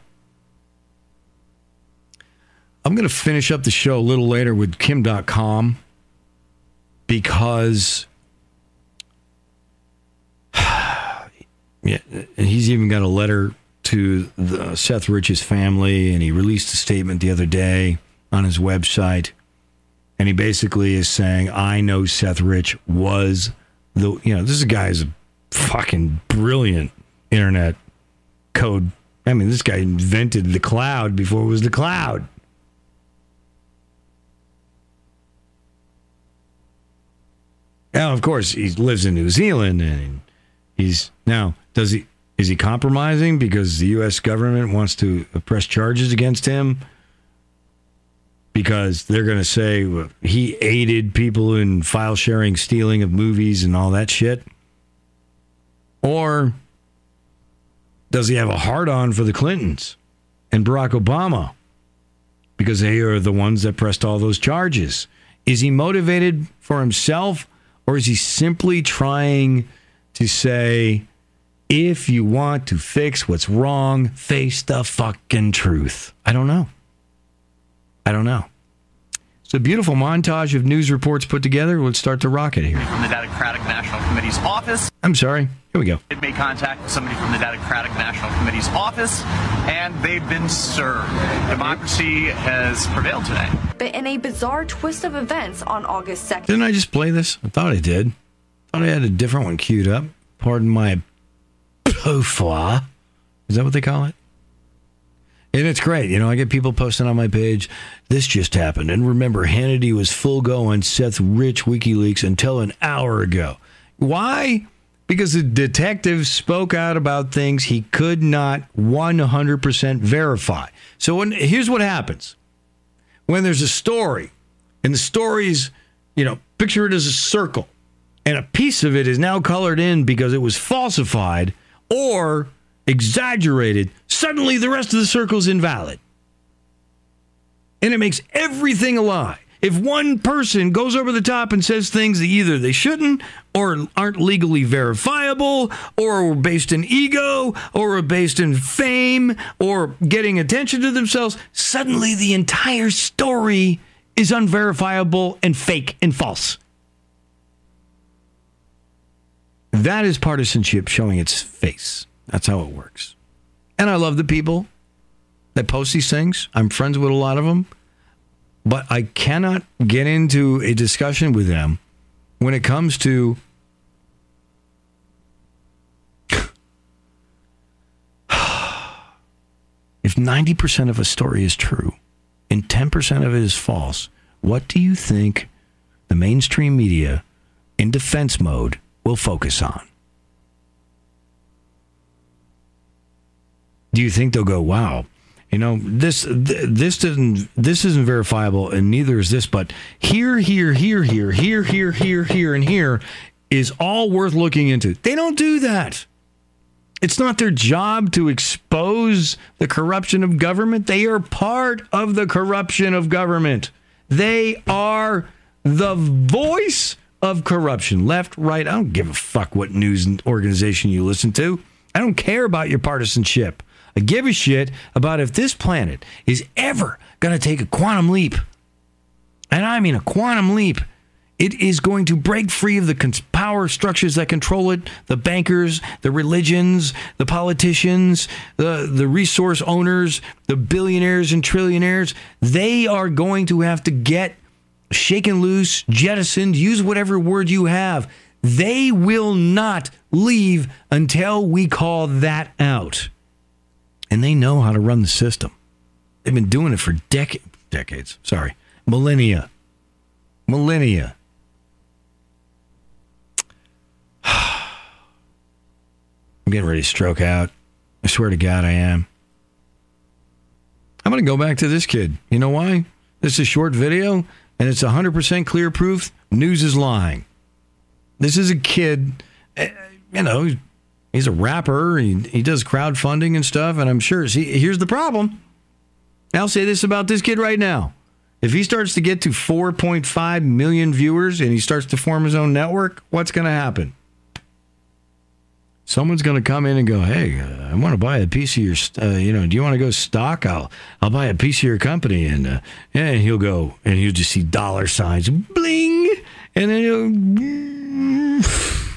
I'm going to finish up the show a little later with Kim.com because yeah, he's even got a letter to Seth Rich's family, and he released a statement the other day on his website, and he basically is saying, I know Seth Rich was this guy is a fucking brilliant internet code. I mean, this guy invented the cloud before it was the cloud. Now, of course, he lives in New Zealand, and is he compromising because the U.S. government wants to press charges against him? because they're going to say he aided people in file sharing, stealing of movies and all that shit? Or does he have a hard-on for the Clintons and Barack Obama because they are the ones that pressed all those charges? Is he motivated for himself, or is he simply trying to say, if you want to fix what's wrong, face the fucking truth? I don't know. It's a beautiful montage of news reports put together. Let's start the rocket here. From the Democratic National Committee's office. I'm sorry. Here we go. It made contact with somebody from the Democratic National Committee's office, and they've been served. Democracy has prevailed today. But in a bizarre twist of events on August 2nd. Didn't I just play this? I thought I did. Thought I had a different one queued up. Pardon my profile. Is that what they call it? And it's great. You know, I get people posting on my page, this just happened. And remember, Hannity was full go on Seth Rich WikiLeaks until an hour ago. Why? Because the detective spoke out about things he could not 100% verify. So here's what happens. When there's a story, and the story's, picture it as a circle, and a piece of it is now colored in because it was falsified or exaggerated, suddenly the rest of the circle is invalid. And it makes everything a lie. If one person goes over the top and says things that either they shouldn't, or aren't legally verifiable, or are based in ego, or are based in fame, or getting attention to themselves, suddenly the entire story is unverifiable and fake and false. That is partisanship showing its face. That's how it works. And I love the people that post these things. I'm friends with a lot of them. But I cannot get into a discussion with them when it comes to if 90% of a story is true and 10% of it is false, what do you think the mainstream media in defense mode will focus on? Do you think they'll go, wow, this isn't verifiable, and neither is this, but here, and here is all worth looking into? They don't do that. It's not their job to expose the corruption of government. They are part of the corruption of government. They are the voice of corruption. Left, right, I don't give a fuck what news organization you listen to. I don't care about your partisanship. I give a shit about if this planet is ever going to take a quantum leap. And I mean a quantum leap. It is going to break free of the power structures that control it, the bankers, the religions, the politicians, the resource owners, the billionaires and trillionaires. They are going to have to get shaken loose, jettisoned, use whatever word you have. They will not leave until we call that out. And they know how to run the system. They've been doing it for decades. Millennia. I'm getting ready to stroke out. I swear to God I am. I'm going to go back to this kid. You know why? This is a short video, and it's 100% clear proof news is lying. This is a kid, he's a rapper. He does crowdfunding and stuff, and I'm sure. See, here's the problem. I'll say this about this kid right now. If he starts to get to 4.5 million viewers and he starts to form his own network, what's going to happen? Someone's going to come in and go, hey, I want to buy a piece of your, do you want to go stock? I'll buy a piece of your company. And he'll go, and he'll just see dollar signs, bling, and then he'll...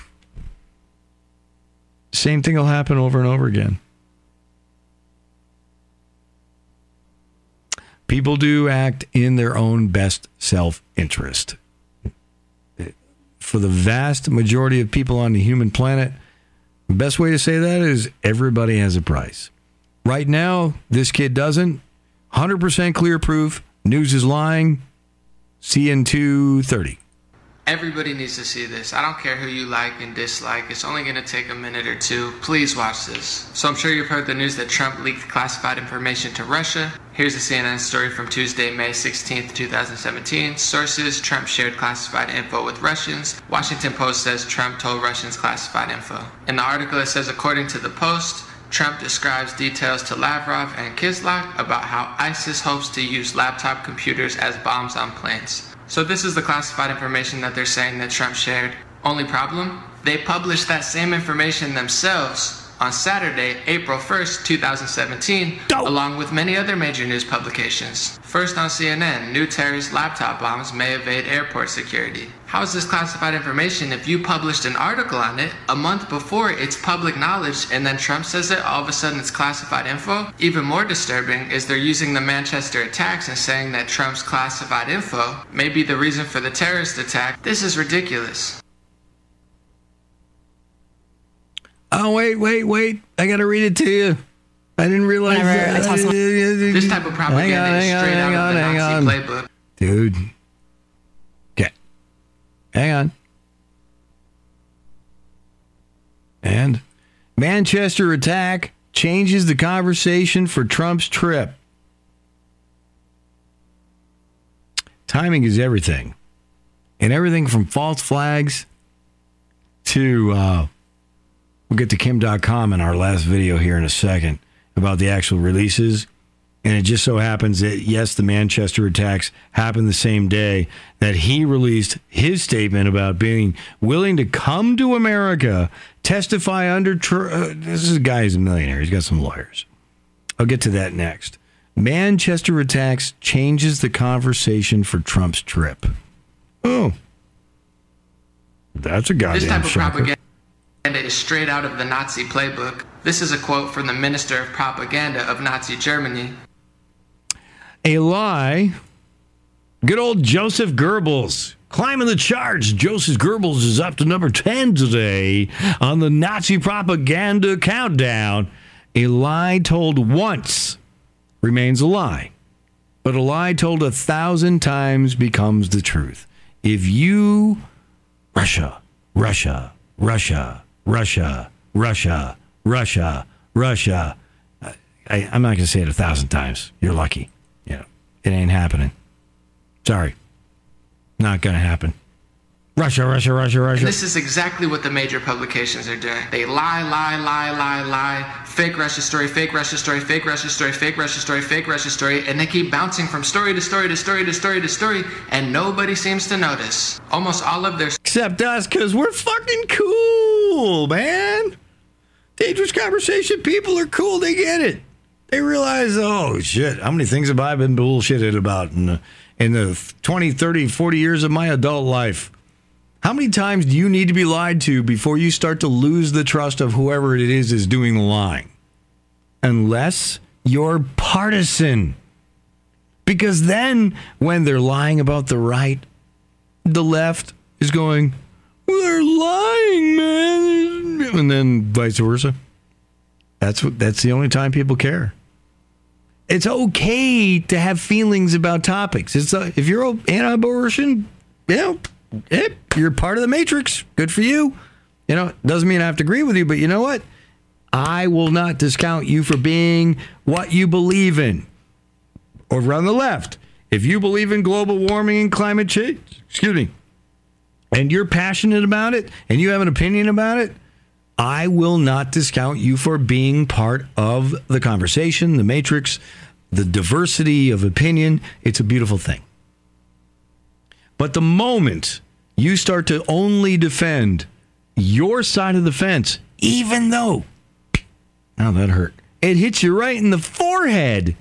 Same thing will happen over and over again. People do act in their own best self-interest. For the vast majority of people on the human planet, the best way to say that is everybody has a price. Right now, this kid doesn't. 100% clear proof. News is lying. CN230. Everybody needs to see this. I don't care who you like and dislike. It's only going to take a minute or two. Please watch this. So I'm sure you've heard the news that Trump leaked classified information to Russia. Here's a CNN story from Tuesday, May 16th, 2017. Sources: Trump shared classified info with Russians. Washington Post says Trump told Russians classified info. In the article, it says, according to the Post, Trump describes details to Lavrov and Kislyak about how ISIS hopes to use laptop computers as bombs on planes. So this is the classified information that they're saying that Trump shared. Only problem? They published that same information themselves on Saturday, April 1st, 2017, along with many other major news publications. First on CNN, new terrorist laptop bombs may evade airport security. How is this classified information if you published an article on it a month before it's public knowledge and then Trump says it, all of a sudden it's classified info? Even more disturbing is they're using the Manchester attacks and saying that Trump's classified info may be the reason for the terrorist attack. This is ridiculous. Oh, wait. I got to read it to you. I didn't realize that. This type of propaganda is straight out of the Nazi playbook. Dude. Okay. Hang on. And Manchester attack changes the conversation for Trump's trip. Timing is everything. And everything from false flags to... We'll get to Kim.com in our last video here in a second about the actual releases. And it just so happens that, yes, the Manchester attacks happened the same day that he released his statement about being willing to come to America, testify under... this is a guy who's a millionaire. He's got some lawyers. I'll get to that next. Manchester attacks changes the conversation for Trump's trip. Oh. That's a goddamn This type of shocker. propaganda is straight out of the Nazi playbook. This is a quote from the Minister of Propaganda of Nazi Germany. A lie. Good old Joseph Goebbels. Climbing the charts. Joseph Goebbels is up to number 10 today on the Nazi propaganda countdown. A lie told once remains a lie. But a lie told 1,000 times becomes the truth. If you... Russia. I'm not going to say it 1,000 times. You're lucky. It ain't happening. Sorry. Not going to happen. Russia. And this is exactly what the major publications are doing. They lie. Fake Russia story, fake Russia story, fake Russia story, fake Russia story, fake Russia story. And they keep bouncing from story to story to story to story to story. And nobody seems to notice. Almost all of their... Except us, because we're fucking cool, man. Dangerous Conversation people are cool. They get it. They realize, oh, shit, how many things have I been bullshitted about in the 20, 30, 40 years of my adult life? How many times do you need to be lied to before you start to lose the trust of whoever it is doing the lying? Unless you're partisan. Because then when they're lying about the right, the left is going, well, they're lying, man. And then vice versa. That's the only time people care. It's okay to have feelings about topics. If you're anti-abortion, you're part of the matrix. Good for you. Doesn't mean I have to agree with you, but you know what? I will not discount you for being what you believe in. Over on the left, if you believe in global warming and climate change, and you're passionate about it, and you have an opinion about it, I will not discount you for being part of the conversation, the matrix, the diversity of opinion. It's a beautiful thing. But the moment you start to only defend your side of the fence, even though, that hurt, it hits you right in the forehead.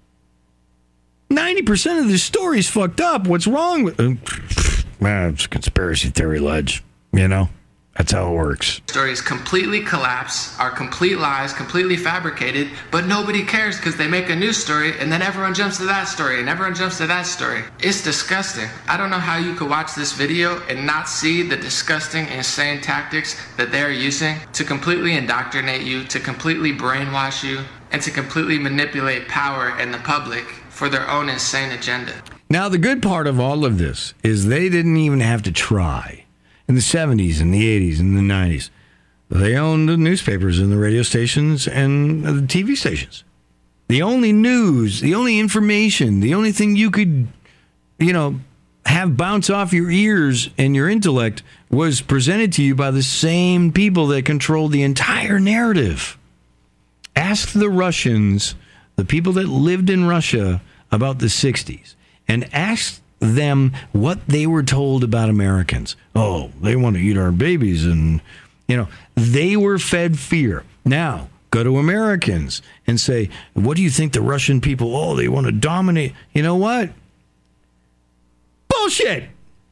90% of the story's fucked up. What's wrong with it's a conspiracy theory, Ledge. That's how it works. Stories completely collapse, are complete lies, completely fabricated, but nobody cares because they make a news story and then everyone jumps to that story and everyone jumps to that story. It's disgusting. I don't know how you could watch this video and not see the disgusting, insane tactics that they're using to completely indoctrinate you, to completely brainwash you, and to completely manipulate power and the public for their own insane agenda. Now, the good part of all of this is they didn't even have to try. In the 70s and the 80s and the 90s, they owned the newspapers and the radio stations and the TV stations. The only news, the only information, the only thing you could, have bounce off your ears and your intellect was presented to you by the same people that controlled the entire narrative. Ask the Russians, the people that lived in Russia about the 60s, and ask them what they were told about Americans. Oh, they want to eat our babies, and, they were fed fear. Now, go to Americans and say, what do you think the Russian people, they want to dominate. You know what? Bullshit.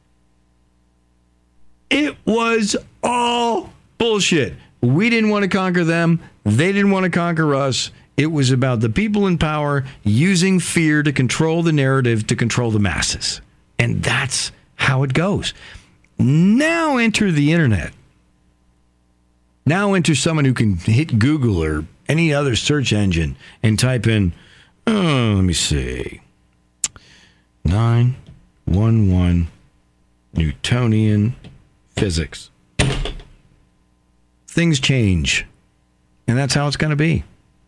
It was all bullshit. We didn't want to conquer them. They didn't want to conquer us. It was about the people in power using fear to control the narrative, to control the masses. And that's how it goes. Now enter the internet. Now enter someone who can hit Google or any other search engine and type in, let me see, 911 Newtonian physics. Things change. And that's how it's going to be.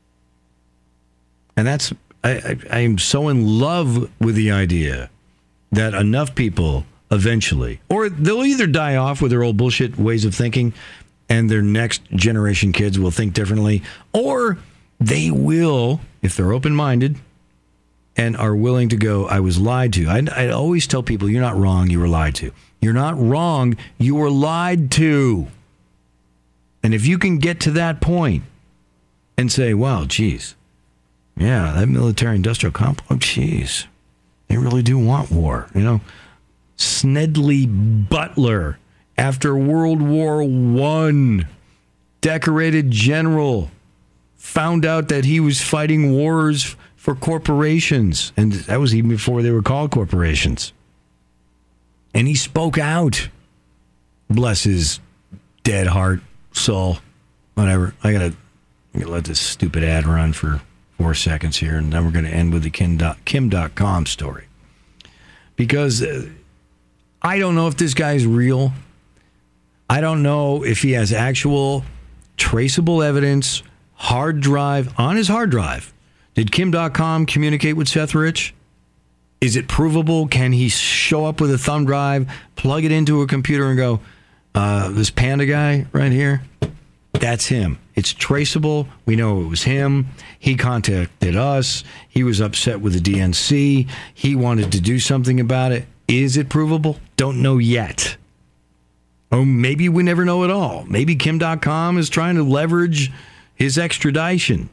And that's, I am so in love with the idea that enough people eventually, or they'll either die off with their old bullshit ways of thinking and their next generation kids will think differently, or they will, if they're open-minded and are willing to go, I was lied to. I always tell people, you're not wrong, you were lied to. You're not wrong, you were lied to. And if you can get to that point and say, wow, geez, yeah, that military-industrial complex, geez, they really do want war. Snedley Butler, after World War I, decorated general, found out that he was fighting wars for corporations. And that was even before they were called corporations. And he spoke out. Bless his dead heart, soul, whatever. I gotta let this stupid ad run for 4 seconds here, and then we're going to end with the Kim.com story. Because I don't know if this guy's real. I don't know if he has actual traceable evidence, hard drive, on his hard drive. Did Kim.com communicate with Seth Rich? Is it provable? Can he show up with a thumb drive, plug it into a computer and go, this Panda guy right here, that's him. It's traceable. We know it was him. He contacted us. He was upset with the DNC. He wanted to do something about it. Is it provable? Don't know yet. Or maybe we never know at all. Maybe Kim.com is trying to leverage his extradition.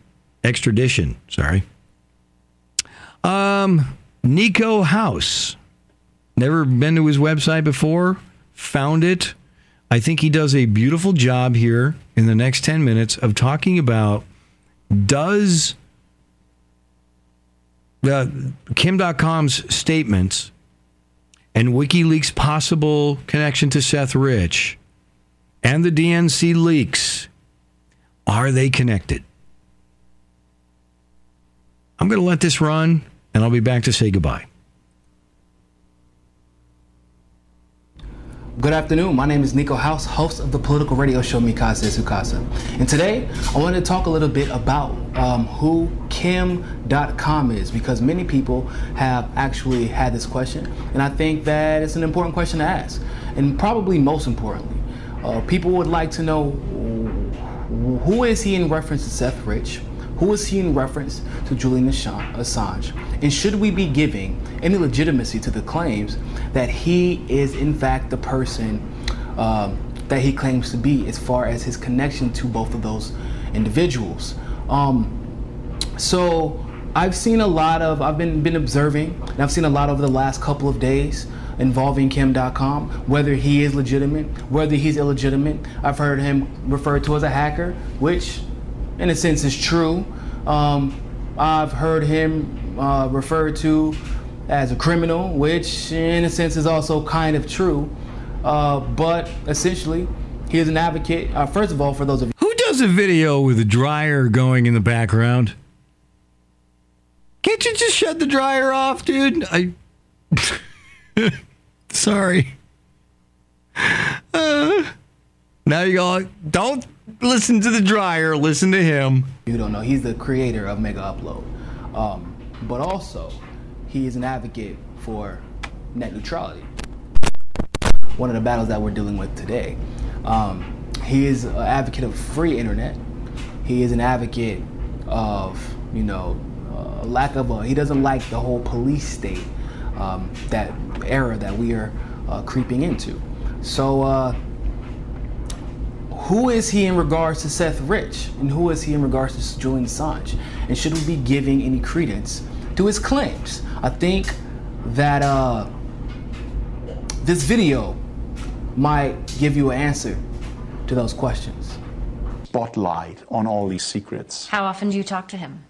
Nico House. Never been to his website before. Found it. I think he does a beautiful job here in the next 10 minutes of talking about, does Kim.com's statements and WikiLeaks' possible connection to Seth Rich and the DNC leaks, are they connected? I'm going to let this run, and I'll be back to say goodbye. Good afternoon. My name is Nico House, host of the political radio show Mikasa is Ukasa. And today, I wanted to talk a little bit about who Kim.com is, because many people have actually had this question, and I think that it's an important question to ask. And probably most importantly, people would like to know, who is he in reference to Seth Rich? Who is he in reference to Julian Assange? And should we be giving any legitimacy to the claims that he is in fact the person that he claims to be, as far as his connection to both of those individuals? So I've seen I've been observing, and I've seen a lot over the last couple of days involving Kim.com, whether he is legitimate, whether he's illegitimate. I've heard him referred to as a hacker, which in a sense is true. I've heard him referred to as a criminal, which in a sense is also kind of true. But essentially, he is an advocate. First of all, for those of you who does a video with a dryer going in the background, can't you just shut the dryer off, dude? Sorry. Now you all don't listen to the dryer. Listen to him. You don't know. He's the creator of Mega Upload. But also, he is an advocate for net neutrality. One of the battles that we're dealing with today. He is an advocate of free internet. He is an advocate of, he doesn't like the whole police state, that era that we are creeping into. So, who is he in regards to Seth Rich? And who is he in regards to Julian Assange? And should we be giving any credence to his claims? I think that this video might give you an answer to those questions. Spotlight on all these secrets. How often do you talk to him?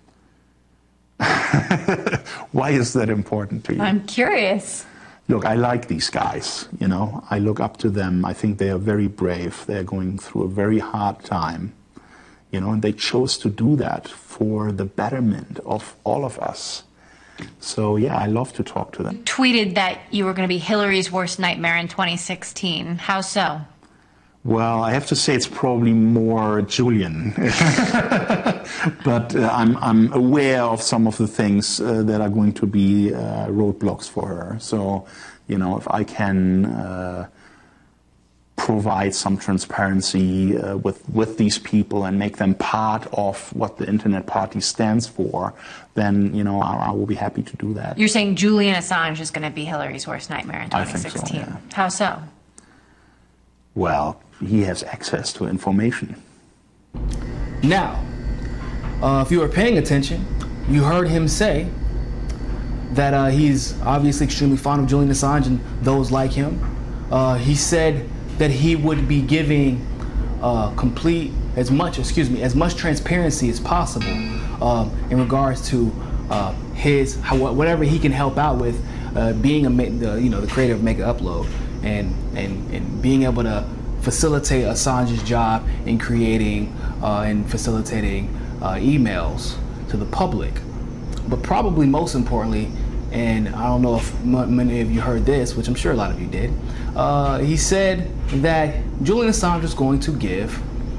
Why is that important to you? I'm curious. Look, I like these guys, I look up to them. I think they are very brave. They're going through a very hard time, and they chose to do that for the betterment of all of us. So, yeah, I love to talk to them. You tweeted that you were going to be Hillary's worst nightmare in 2016. How so? Well, I have to say it's probably more Julian. But I'm aware of some of the things that are going to be roadblocks for her. So, if I can provide some transparency with these people and make them part of what the Internet Party stands for, then, I will be happy to do that. You're saying Julian Assange is going to be Hillary's worst nightmare in 2016. I think so, yeah. How so? Well, he has access to information. Now, if you were paying attention, you heard him say that he's obviously extremely fond of Julian Assange and those like him. He said that he would be giving as much transparency as possible in regards to whatever he can help out with, being the creator of Mega Upload and being able to facilitate Assange's job in creating and facilitating emails to the public. But probably most importantly, and I don't know if many of you heard this, which I'm sure a lot of you did, he said that Julian Assange was going to give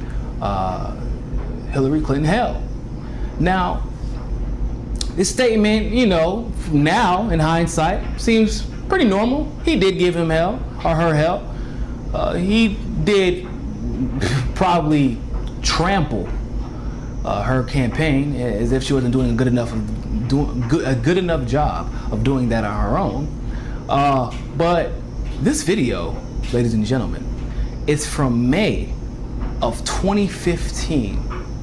Hillary Clinton hell. Now, this statement, now in hindsight, seems pretty normal. He did give him hell, or her hell. He did probably trample her campaign as if she wasn't doing a good enough job of doing that on her own. But this video, ladies and gentlemen, is from May of 2015.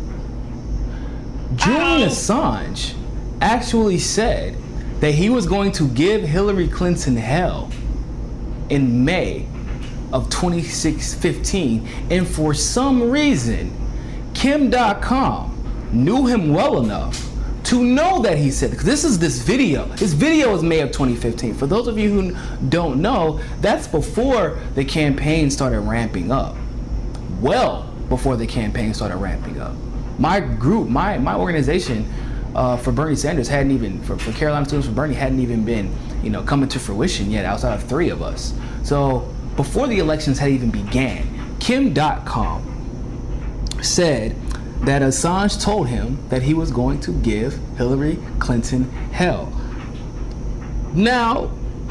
Julian Assange actually said that he was going to give Hillary Clinton hell in May of 2015, and for some reason, Kim.com knew him well enough to know that he said, because this video. This video is May of 2015. For those of you who don't know, that's before the campaign started ramping up. Well before the campaign started ramping up. My group, my organization for Bernie Sanders hadn't even, for Carolina Students for Bernie hadn't even been, coming to fruition yet outside of 3 of us. So before the elections had even began, Kim.com said that Assange told him that he was going to give Hillary Clinton hell. Now,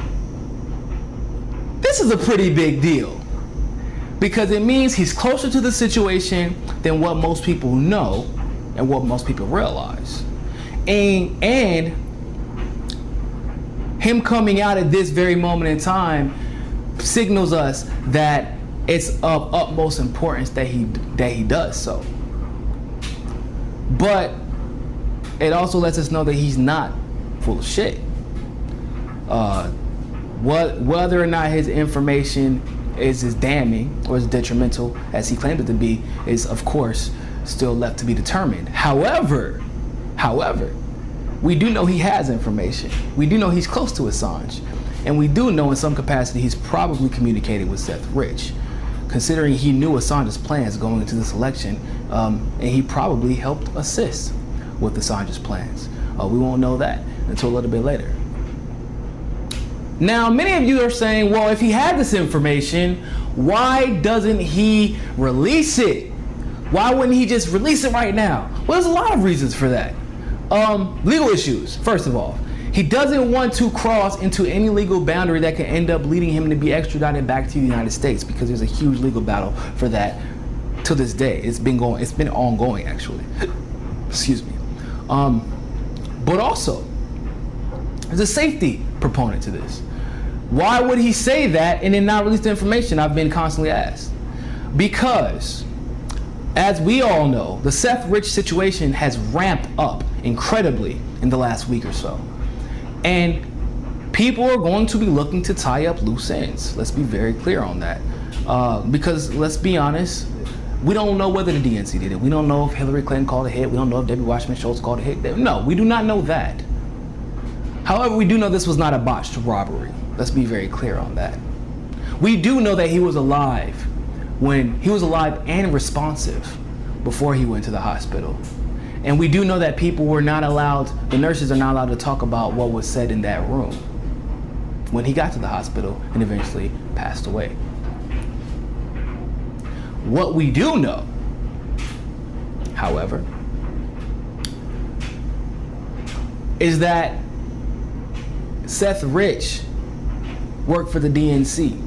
this is a pretty big deal because it means he's closer to the situation than what most people know and what most people realize. And him coming out at this very moment in time signals us that it's of utmost importance that he does so. But it also lets us know that he's not full of shit. Whether or not his information is as damning or as detrimental as he claimed it to be is, of course, still left to be determined. However, we do know he has information. We do know he's close to Assange. And we do know in some capacity he's probably communicating with Seth Rich, considering he knew Assange's plans going into this election, and he probably helped assist with Assange's plans. We won't know that until a little bit later. Now, many of you are saying, well, if he had this information, why doesn't he release it? Why wouldn't he just release it right now? Well, there's a lot of reasons for that. Legal issues, first of all. He doesn't want to cross into any legal boundary that could end up leading him to be extradited back to the United States, because there's a huge legal battle for that to this day. It's been ongoing, actually. Excuse me. But also, there's a safety proponent to this. Why would he say that and then not release the information? I've been constantly asked. Because, as we all know, the Seth Rich situation has ramped up incredibly in the last week or so. And people are going to be looking to tie up loose ends. Let's be very clear on that. Because, let's be honest, we don't know whether the DNC did it. We don't know if Hillary Clinton called a hit. We don't know if Debbie Wasserman Schultz called a hit. No, we do not know that. However, we do know this was not a botched robbery. Let's be very clear on that. We do know that he was alive and responsive before he went to the hospital. And we do know that people were not allowed, the nurses are not allowed to talk about what was said in that room when he got to the hospital and eventually passed away. What we do know, however, is that Seth Rich worked for the DNC.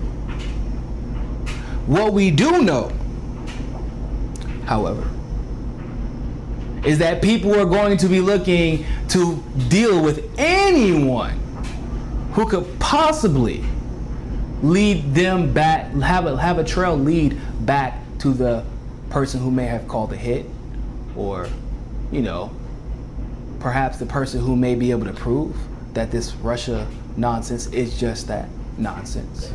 What we do know, however, is that people are going to be looking to deal with anyone who could possibly lead them back, have a trail lead back to the person who may have called the hit, or, you know, perhaps the person who may be able to prove that this Russia nonsense is just that, nonsense.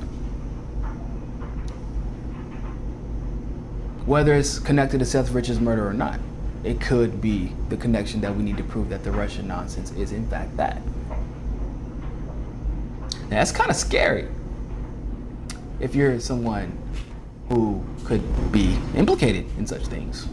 Whether it's connected to Seth Rich's murder or not, it could be the connection that we need to prove that the Russian nonsense is in fact that. Now, that's kind of scary if you're someone who could be implicated in such things.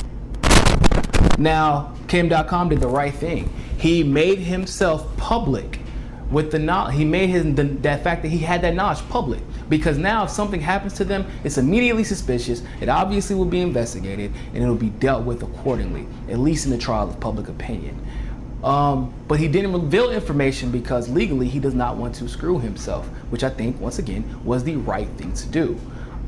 Now, Kim.com did the right thing. He made himself public with the knowledge. He made that fact that he had that knowledge public, because now if something happens to them, it's immediately suspicious. It obviously will be investigated and it'll be dealt with accordingly, at least in the trial of public opinion. But he didn't reveal information because legally he does not want to screw himself, which I think, once again, was the right thing to do.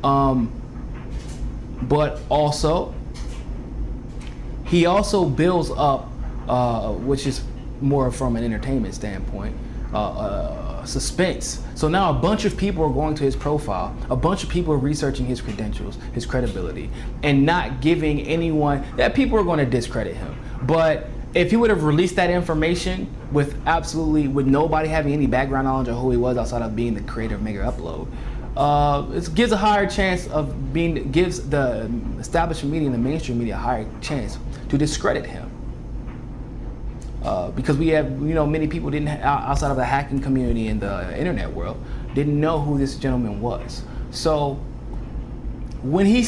But also, he also builds up, which is more from an entertainment standpoint, suspense. So now a bunch of people are going to his profile, a bunch of people are researching his credentials, his credibility, and not giving anyone, that people are going to discredit him. But if he would have released that information with nobody having any background knowledge of who he was outside of being the creator of Mega Upload, it gives a higher chance of gives the establishment media and the mainstream media a higher chance to discredit him. Because we have, many people outside of the hacking community and the internet world, didn't know who this gentleman was. So when he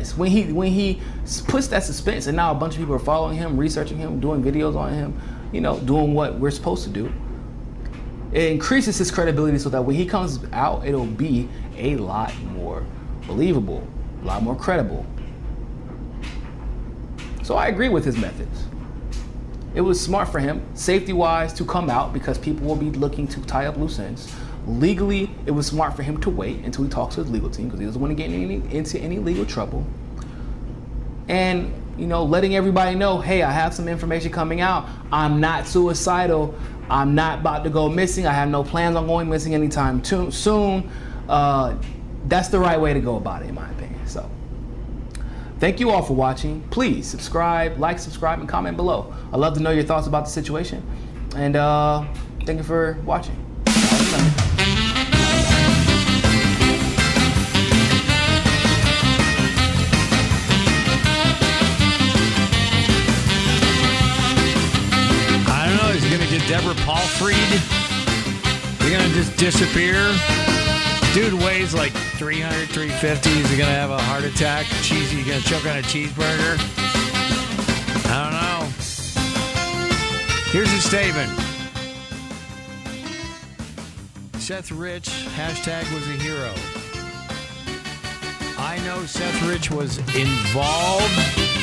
puts that suspense, and now a bunch of people are following him, researching him, doing videos on him, doing what we're supposed to do, it increases his credibility so that when he comes out, it'll be a lot more believable, a lot more credible. So I agree with his methods. It was smart for him, safety-wise, to come out because people will be looking to tie up loose ends. Legally, it was smart for him to wait until he talks to his legal team because he doesn't want to get into any legal trouble. And, letting everybody know, hey, I have some information coming out. I'm not suicidal. I'm not about to go missing. I have no plans on going missing anytime soon. That's the right way to go about it, in my opinion. So, thank you all for watching. Please subscribe, and comment below. I'd love to know your thoughts about the situation. And thank you for watching. I don't know. Is he going to get Deborah Palfreyed? Is he going to just disappear? Dude weighs like 300, 350. Is he going to have a heart attack? Cheesy, you going to choke on a cheeseburger? I don't know. Here's his statement. Seth Rich, hashtag was a hero. I know Seth Rich was involved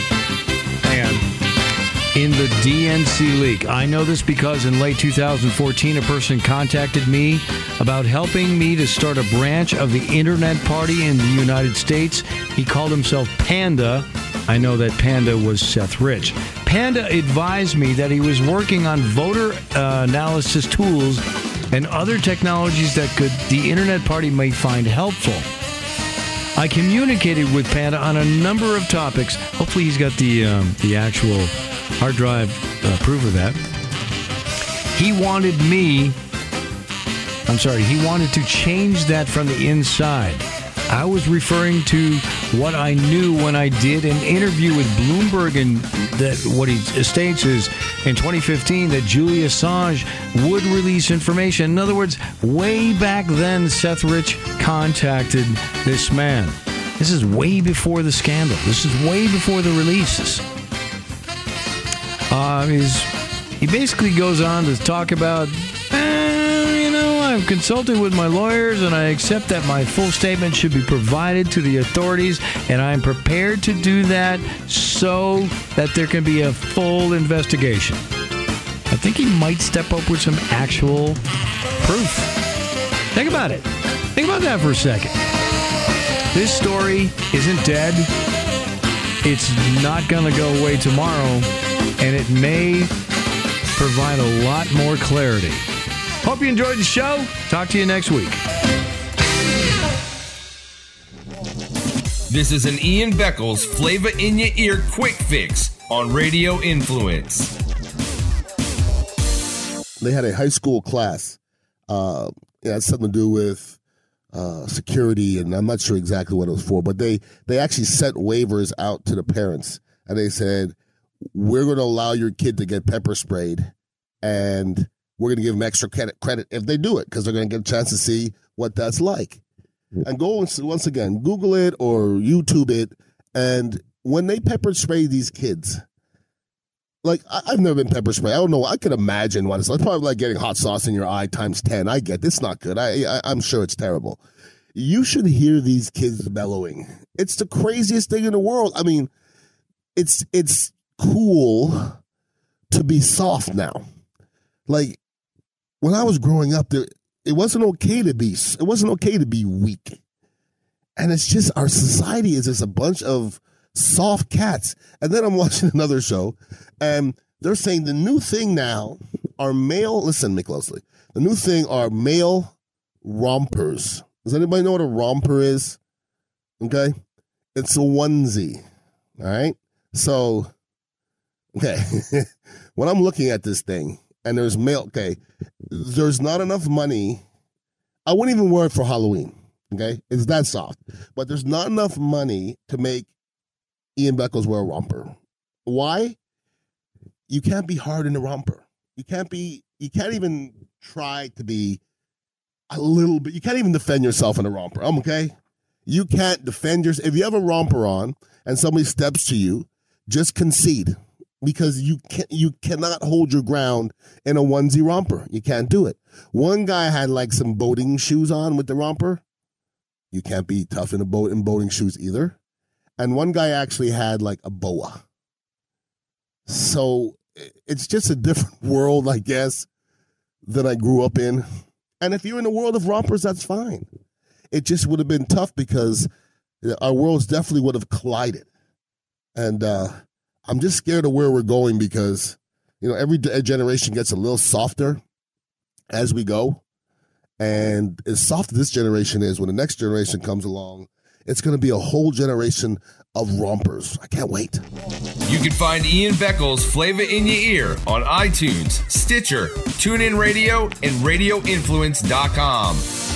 in the DNC leak. I know this because in late 2014, a person contacted me about helping me to start a branch of the Internet Party in the United States. He called himself Panda. I know that Panda was Seth Rich. Panda advised me that he was working on voter analysis tools and other technologies that the Internet Party might find helpful. I communicated with Panda on a number of topics. Hopefully he's got the actual hard drive proof of that. He wanted to change that from the inside. I was referring to what I knew when I did an interview with Bloomberg, and that what he states is in 2015 that Julian Assange would release information. In other words, way back then, Seth Rich contacted this man. This is way before the scandal. This is way before the releases. He basically goes on to talk about, I've consulted with my lawyers and I accept that my full statement should be provided to the authorities, and I'm prepared to do that so that there can be a full investigation. I think he might step up with some actual proof. Think about it. Think about that for a second. This story isn't dead. It's not going to go away tomorrow, and it may provide a lot more clarity. Hope you enjoyed the show. Talk to you next week. This is an Ian Beckles Flavor in Your Ear Quick Fix on Radio Influence. They had a high school class. It had something to do with security, and I'm not sure exactly what it was for, but they actually sent waivers out to the parents, and they said, we're going to allow your kid to get pepper sprayed, and we're going to give them extra credit if they do it, because they're going to get a chance to see what that's like. And go once again, Google it or YouTube it, and when they pepper spray these kids, like, I've never been pepper sprayed. I don't know. I could imagine what it's like. It's probably like getting hot sauce in your eye times 10. I get it's not good. I'm sure it's terrible. You should hear these kids bellowing. It's the craziest thing in the world. I mean, it's cool to be soft now. Like, when I was growing up, it wasn't okay to be weak. And it's just, our society is just a bunch of soft cats. And then I'm watching another show, and they're saying the new thing now are male, listen to me closely, the new thing are male rompers. Does anybody know what a romper is? Okay. It's a onesie. All right. So, okay. When I'm looking at this thing, and there's there's not enough money. I wouldn't even wear it for Halloween, okay? It's that soft. But there's not enough money to make Ian Beckles wear a romper. Why? You can't be hard in a romper. You can't even try to be a little bit, you can't even defend yourself in a romper, okay? You can't defend yourself. If you have a romper on and somebody steps to you, just concede. Because you cannot hold your ground in a onesie romper. You can't do it. One guy had like some boating shoes on with the romper. You can't be tough in boating shoes either. And one guy actually had like a boa. So it's just a different world, I guess, that I grew up in. And if you're in the world of rompers, that's fine. It just would have been tough because our worlds definitely would have collided. And I'm just scared of where we're going because, every generation gets a little softer as we go. And as soft as this generation is, when the next generation comes along, it's going to be a whole generation of rompers. I can't wait. You can find Ian Beckles' Flavor in Your Ear on iTunes, Stitcher, TuneIn Radio, and RadioInfluence.com.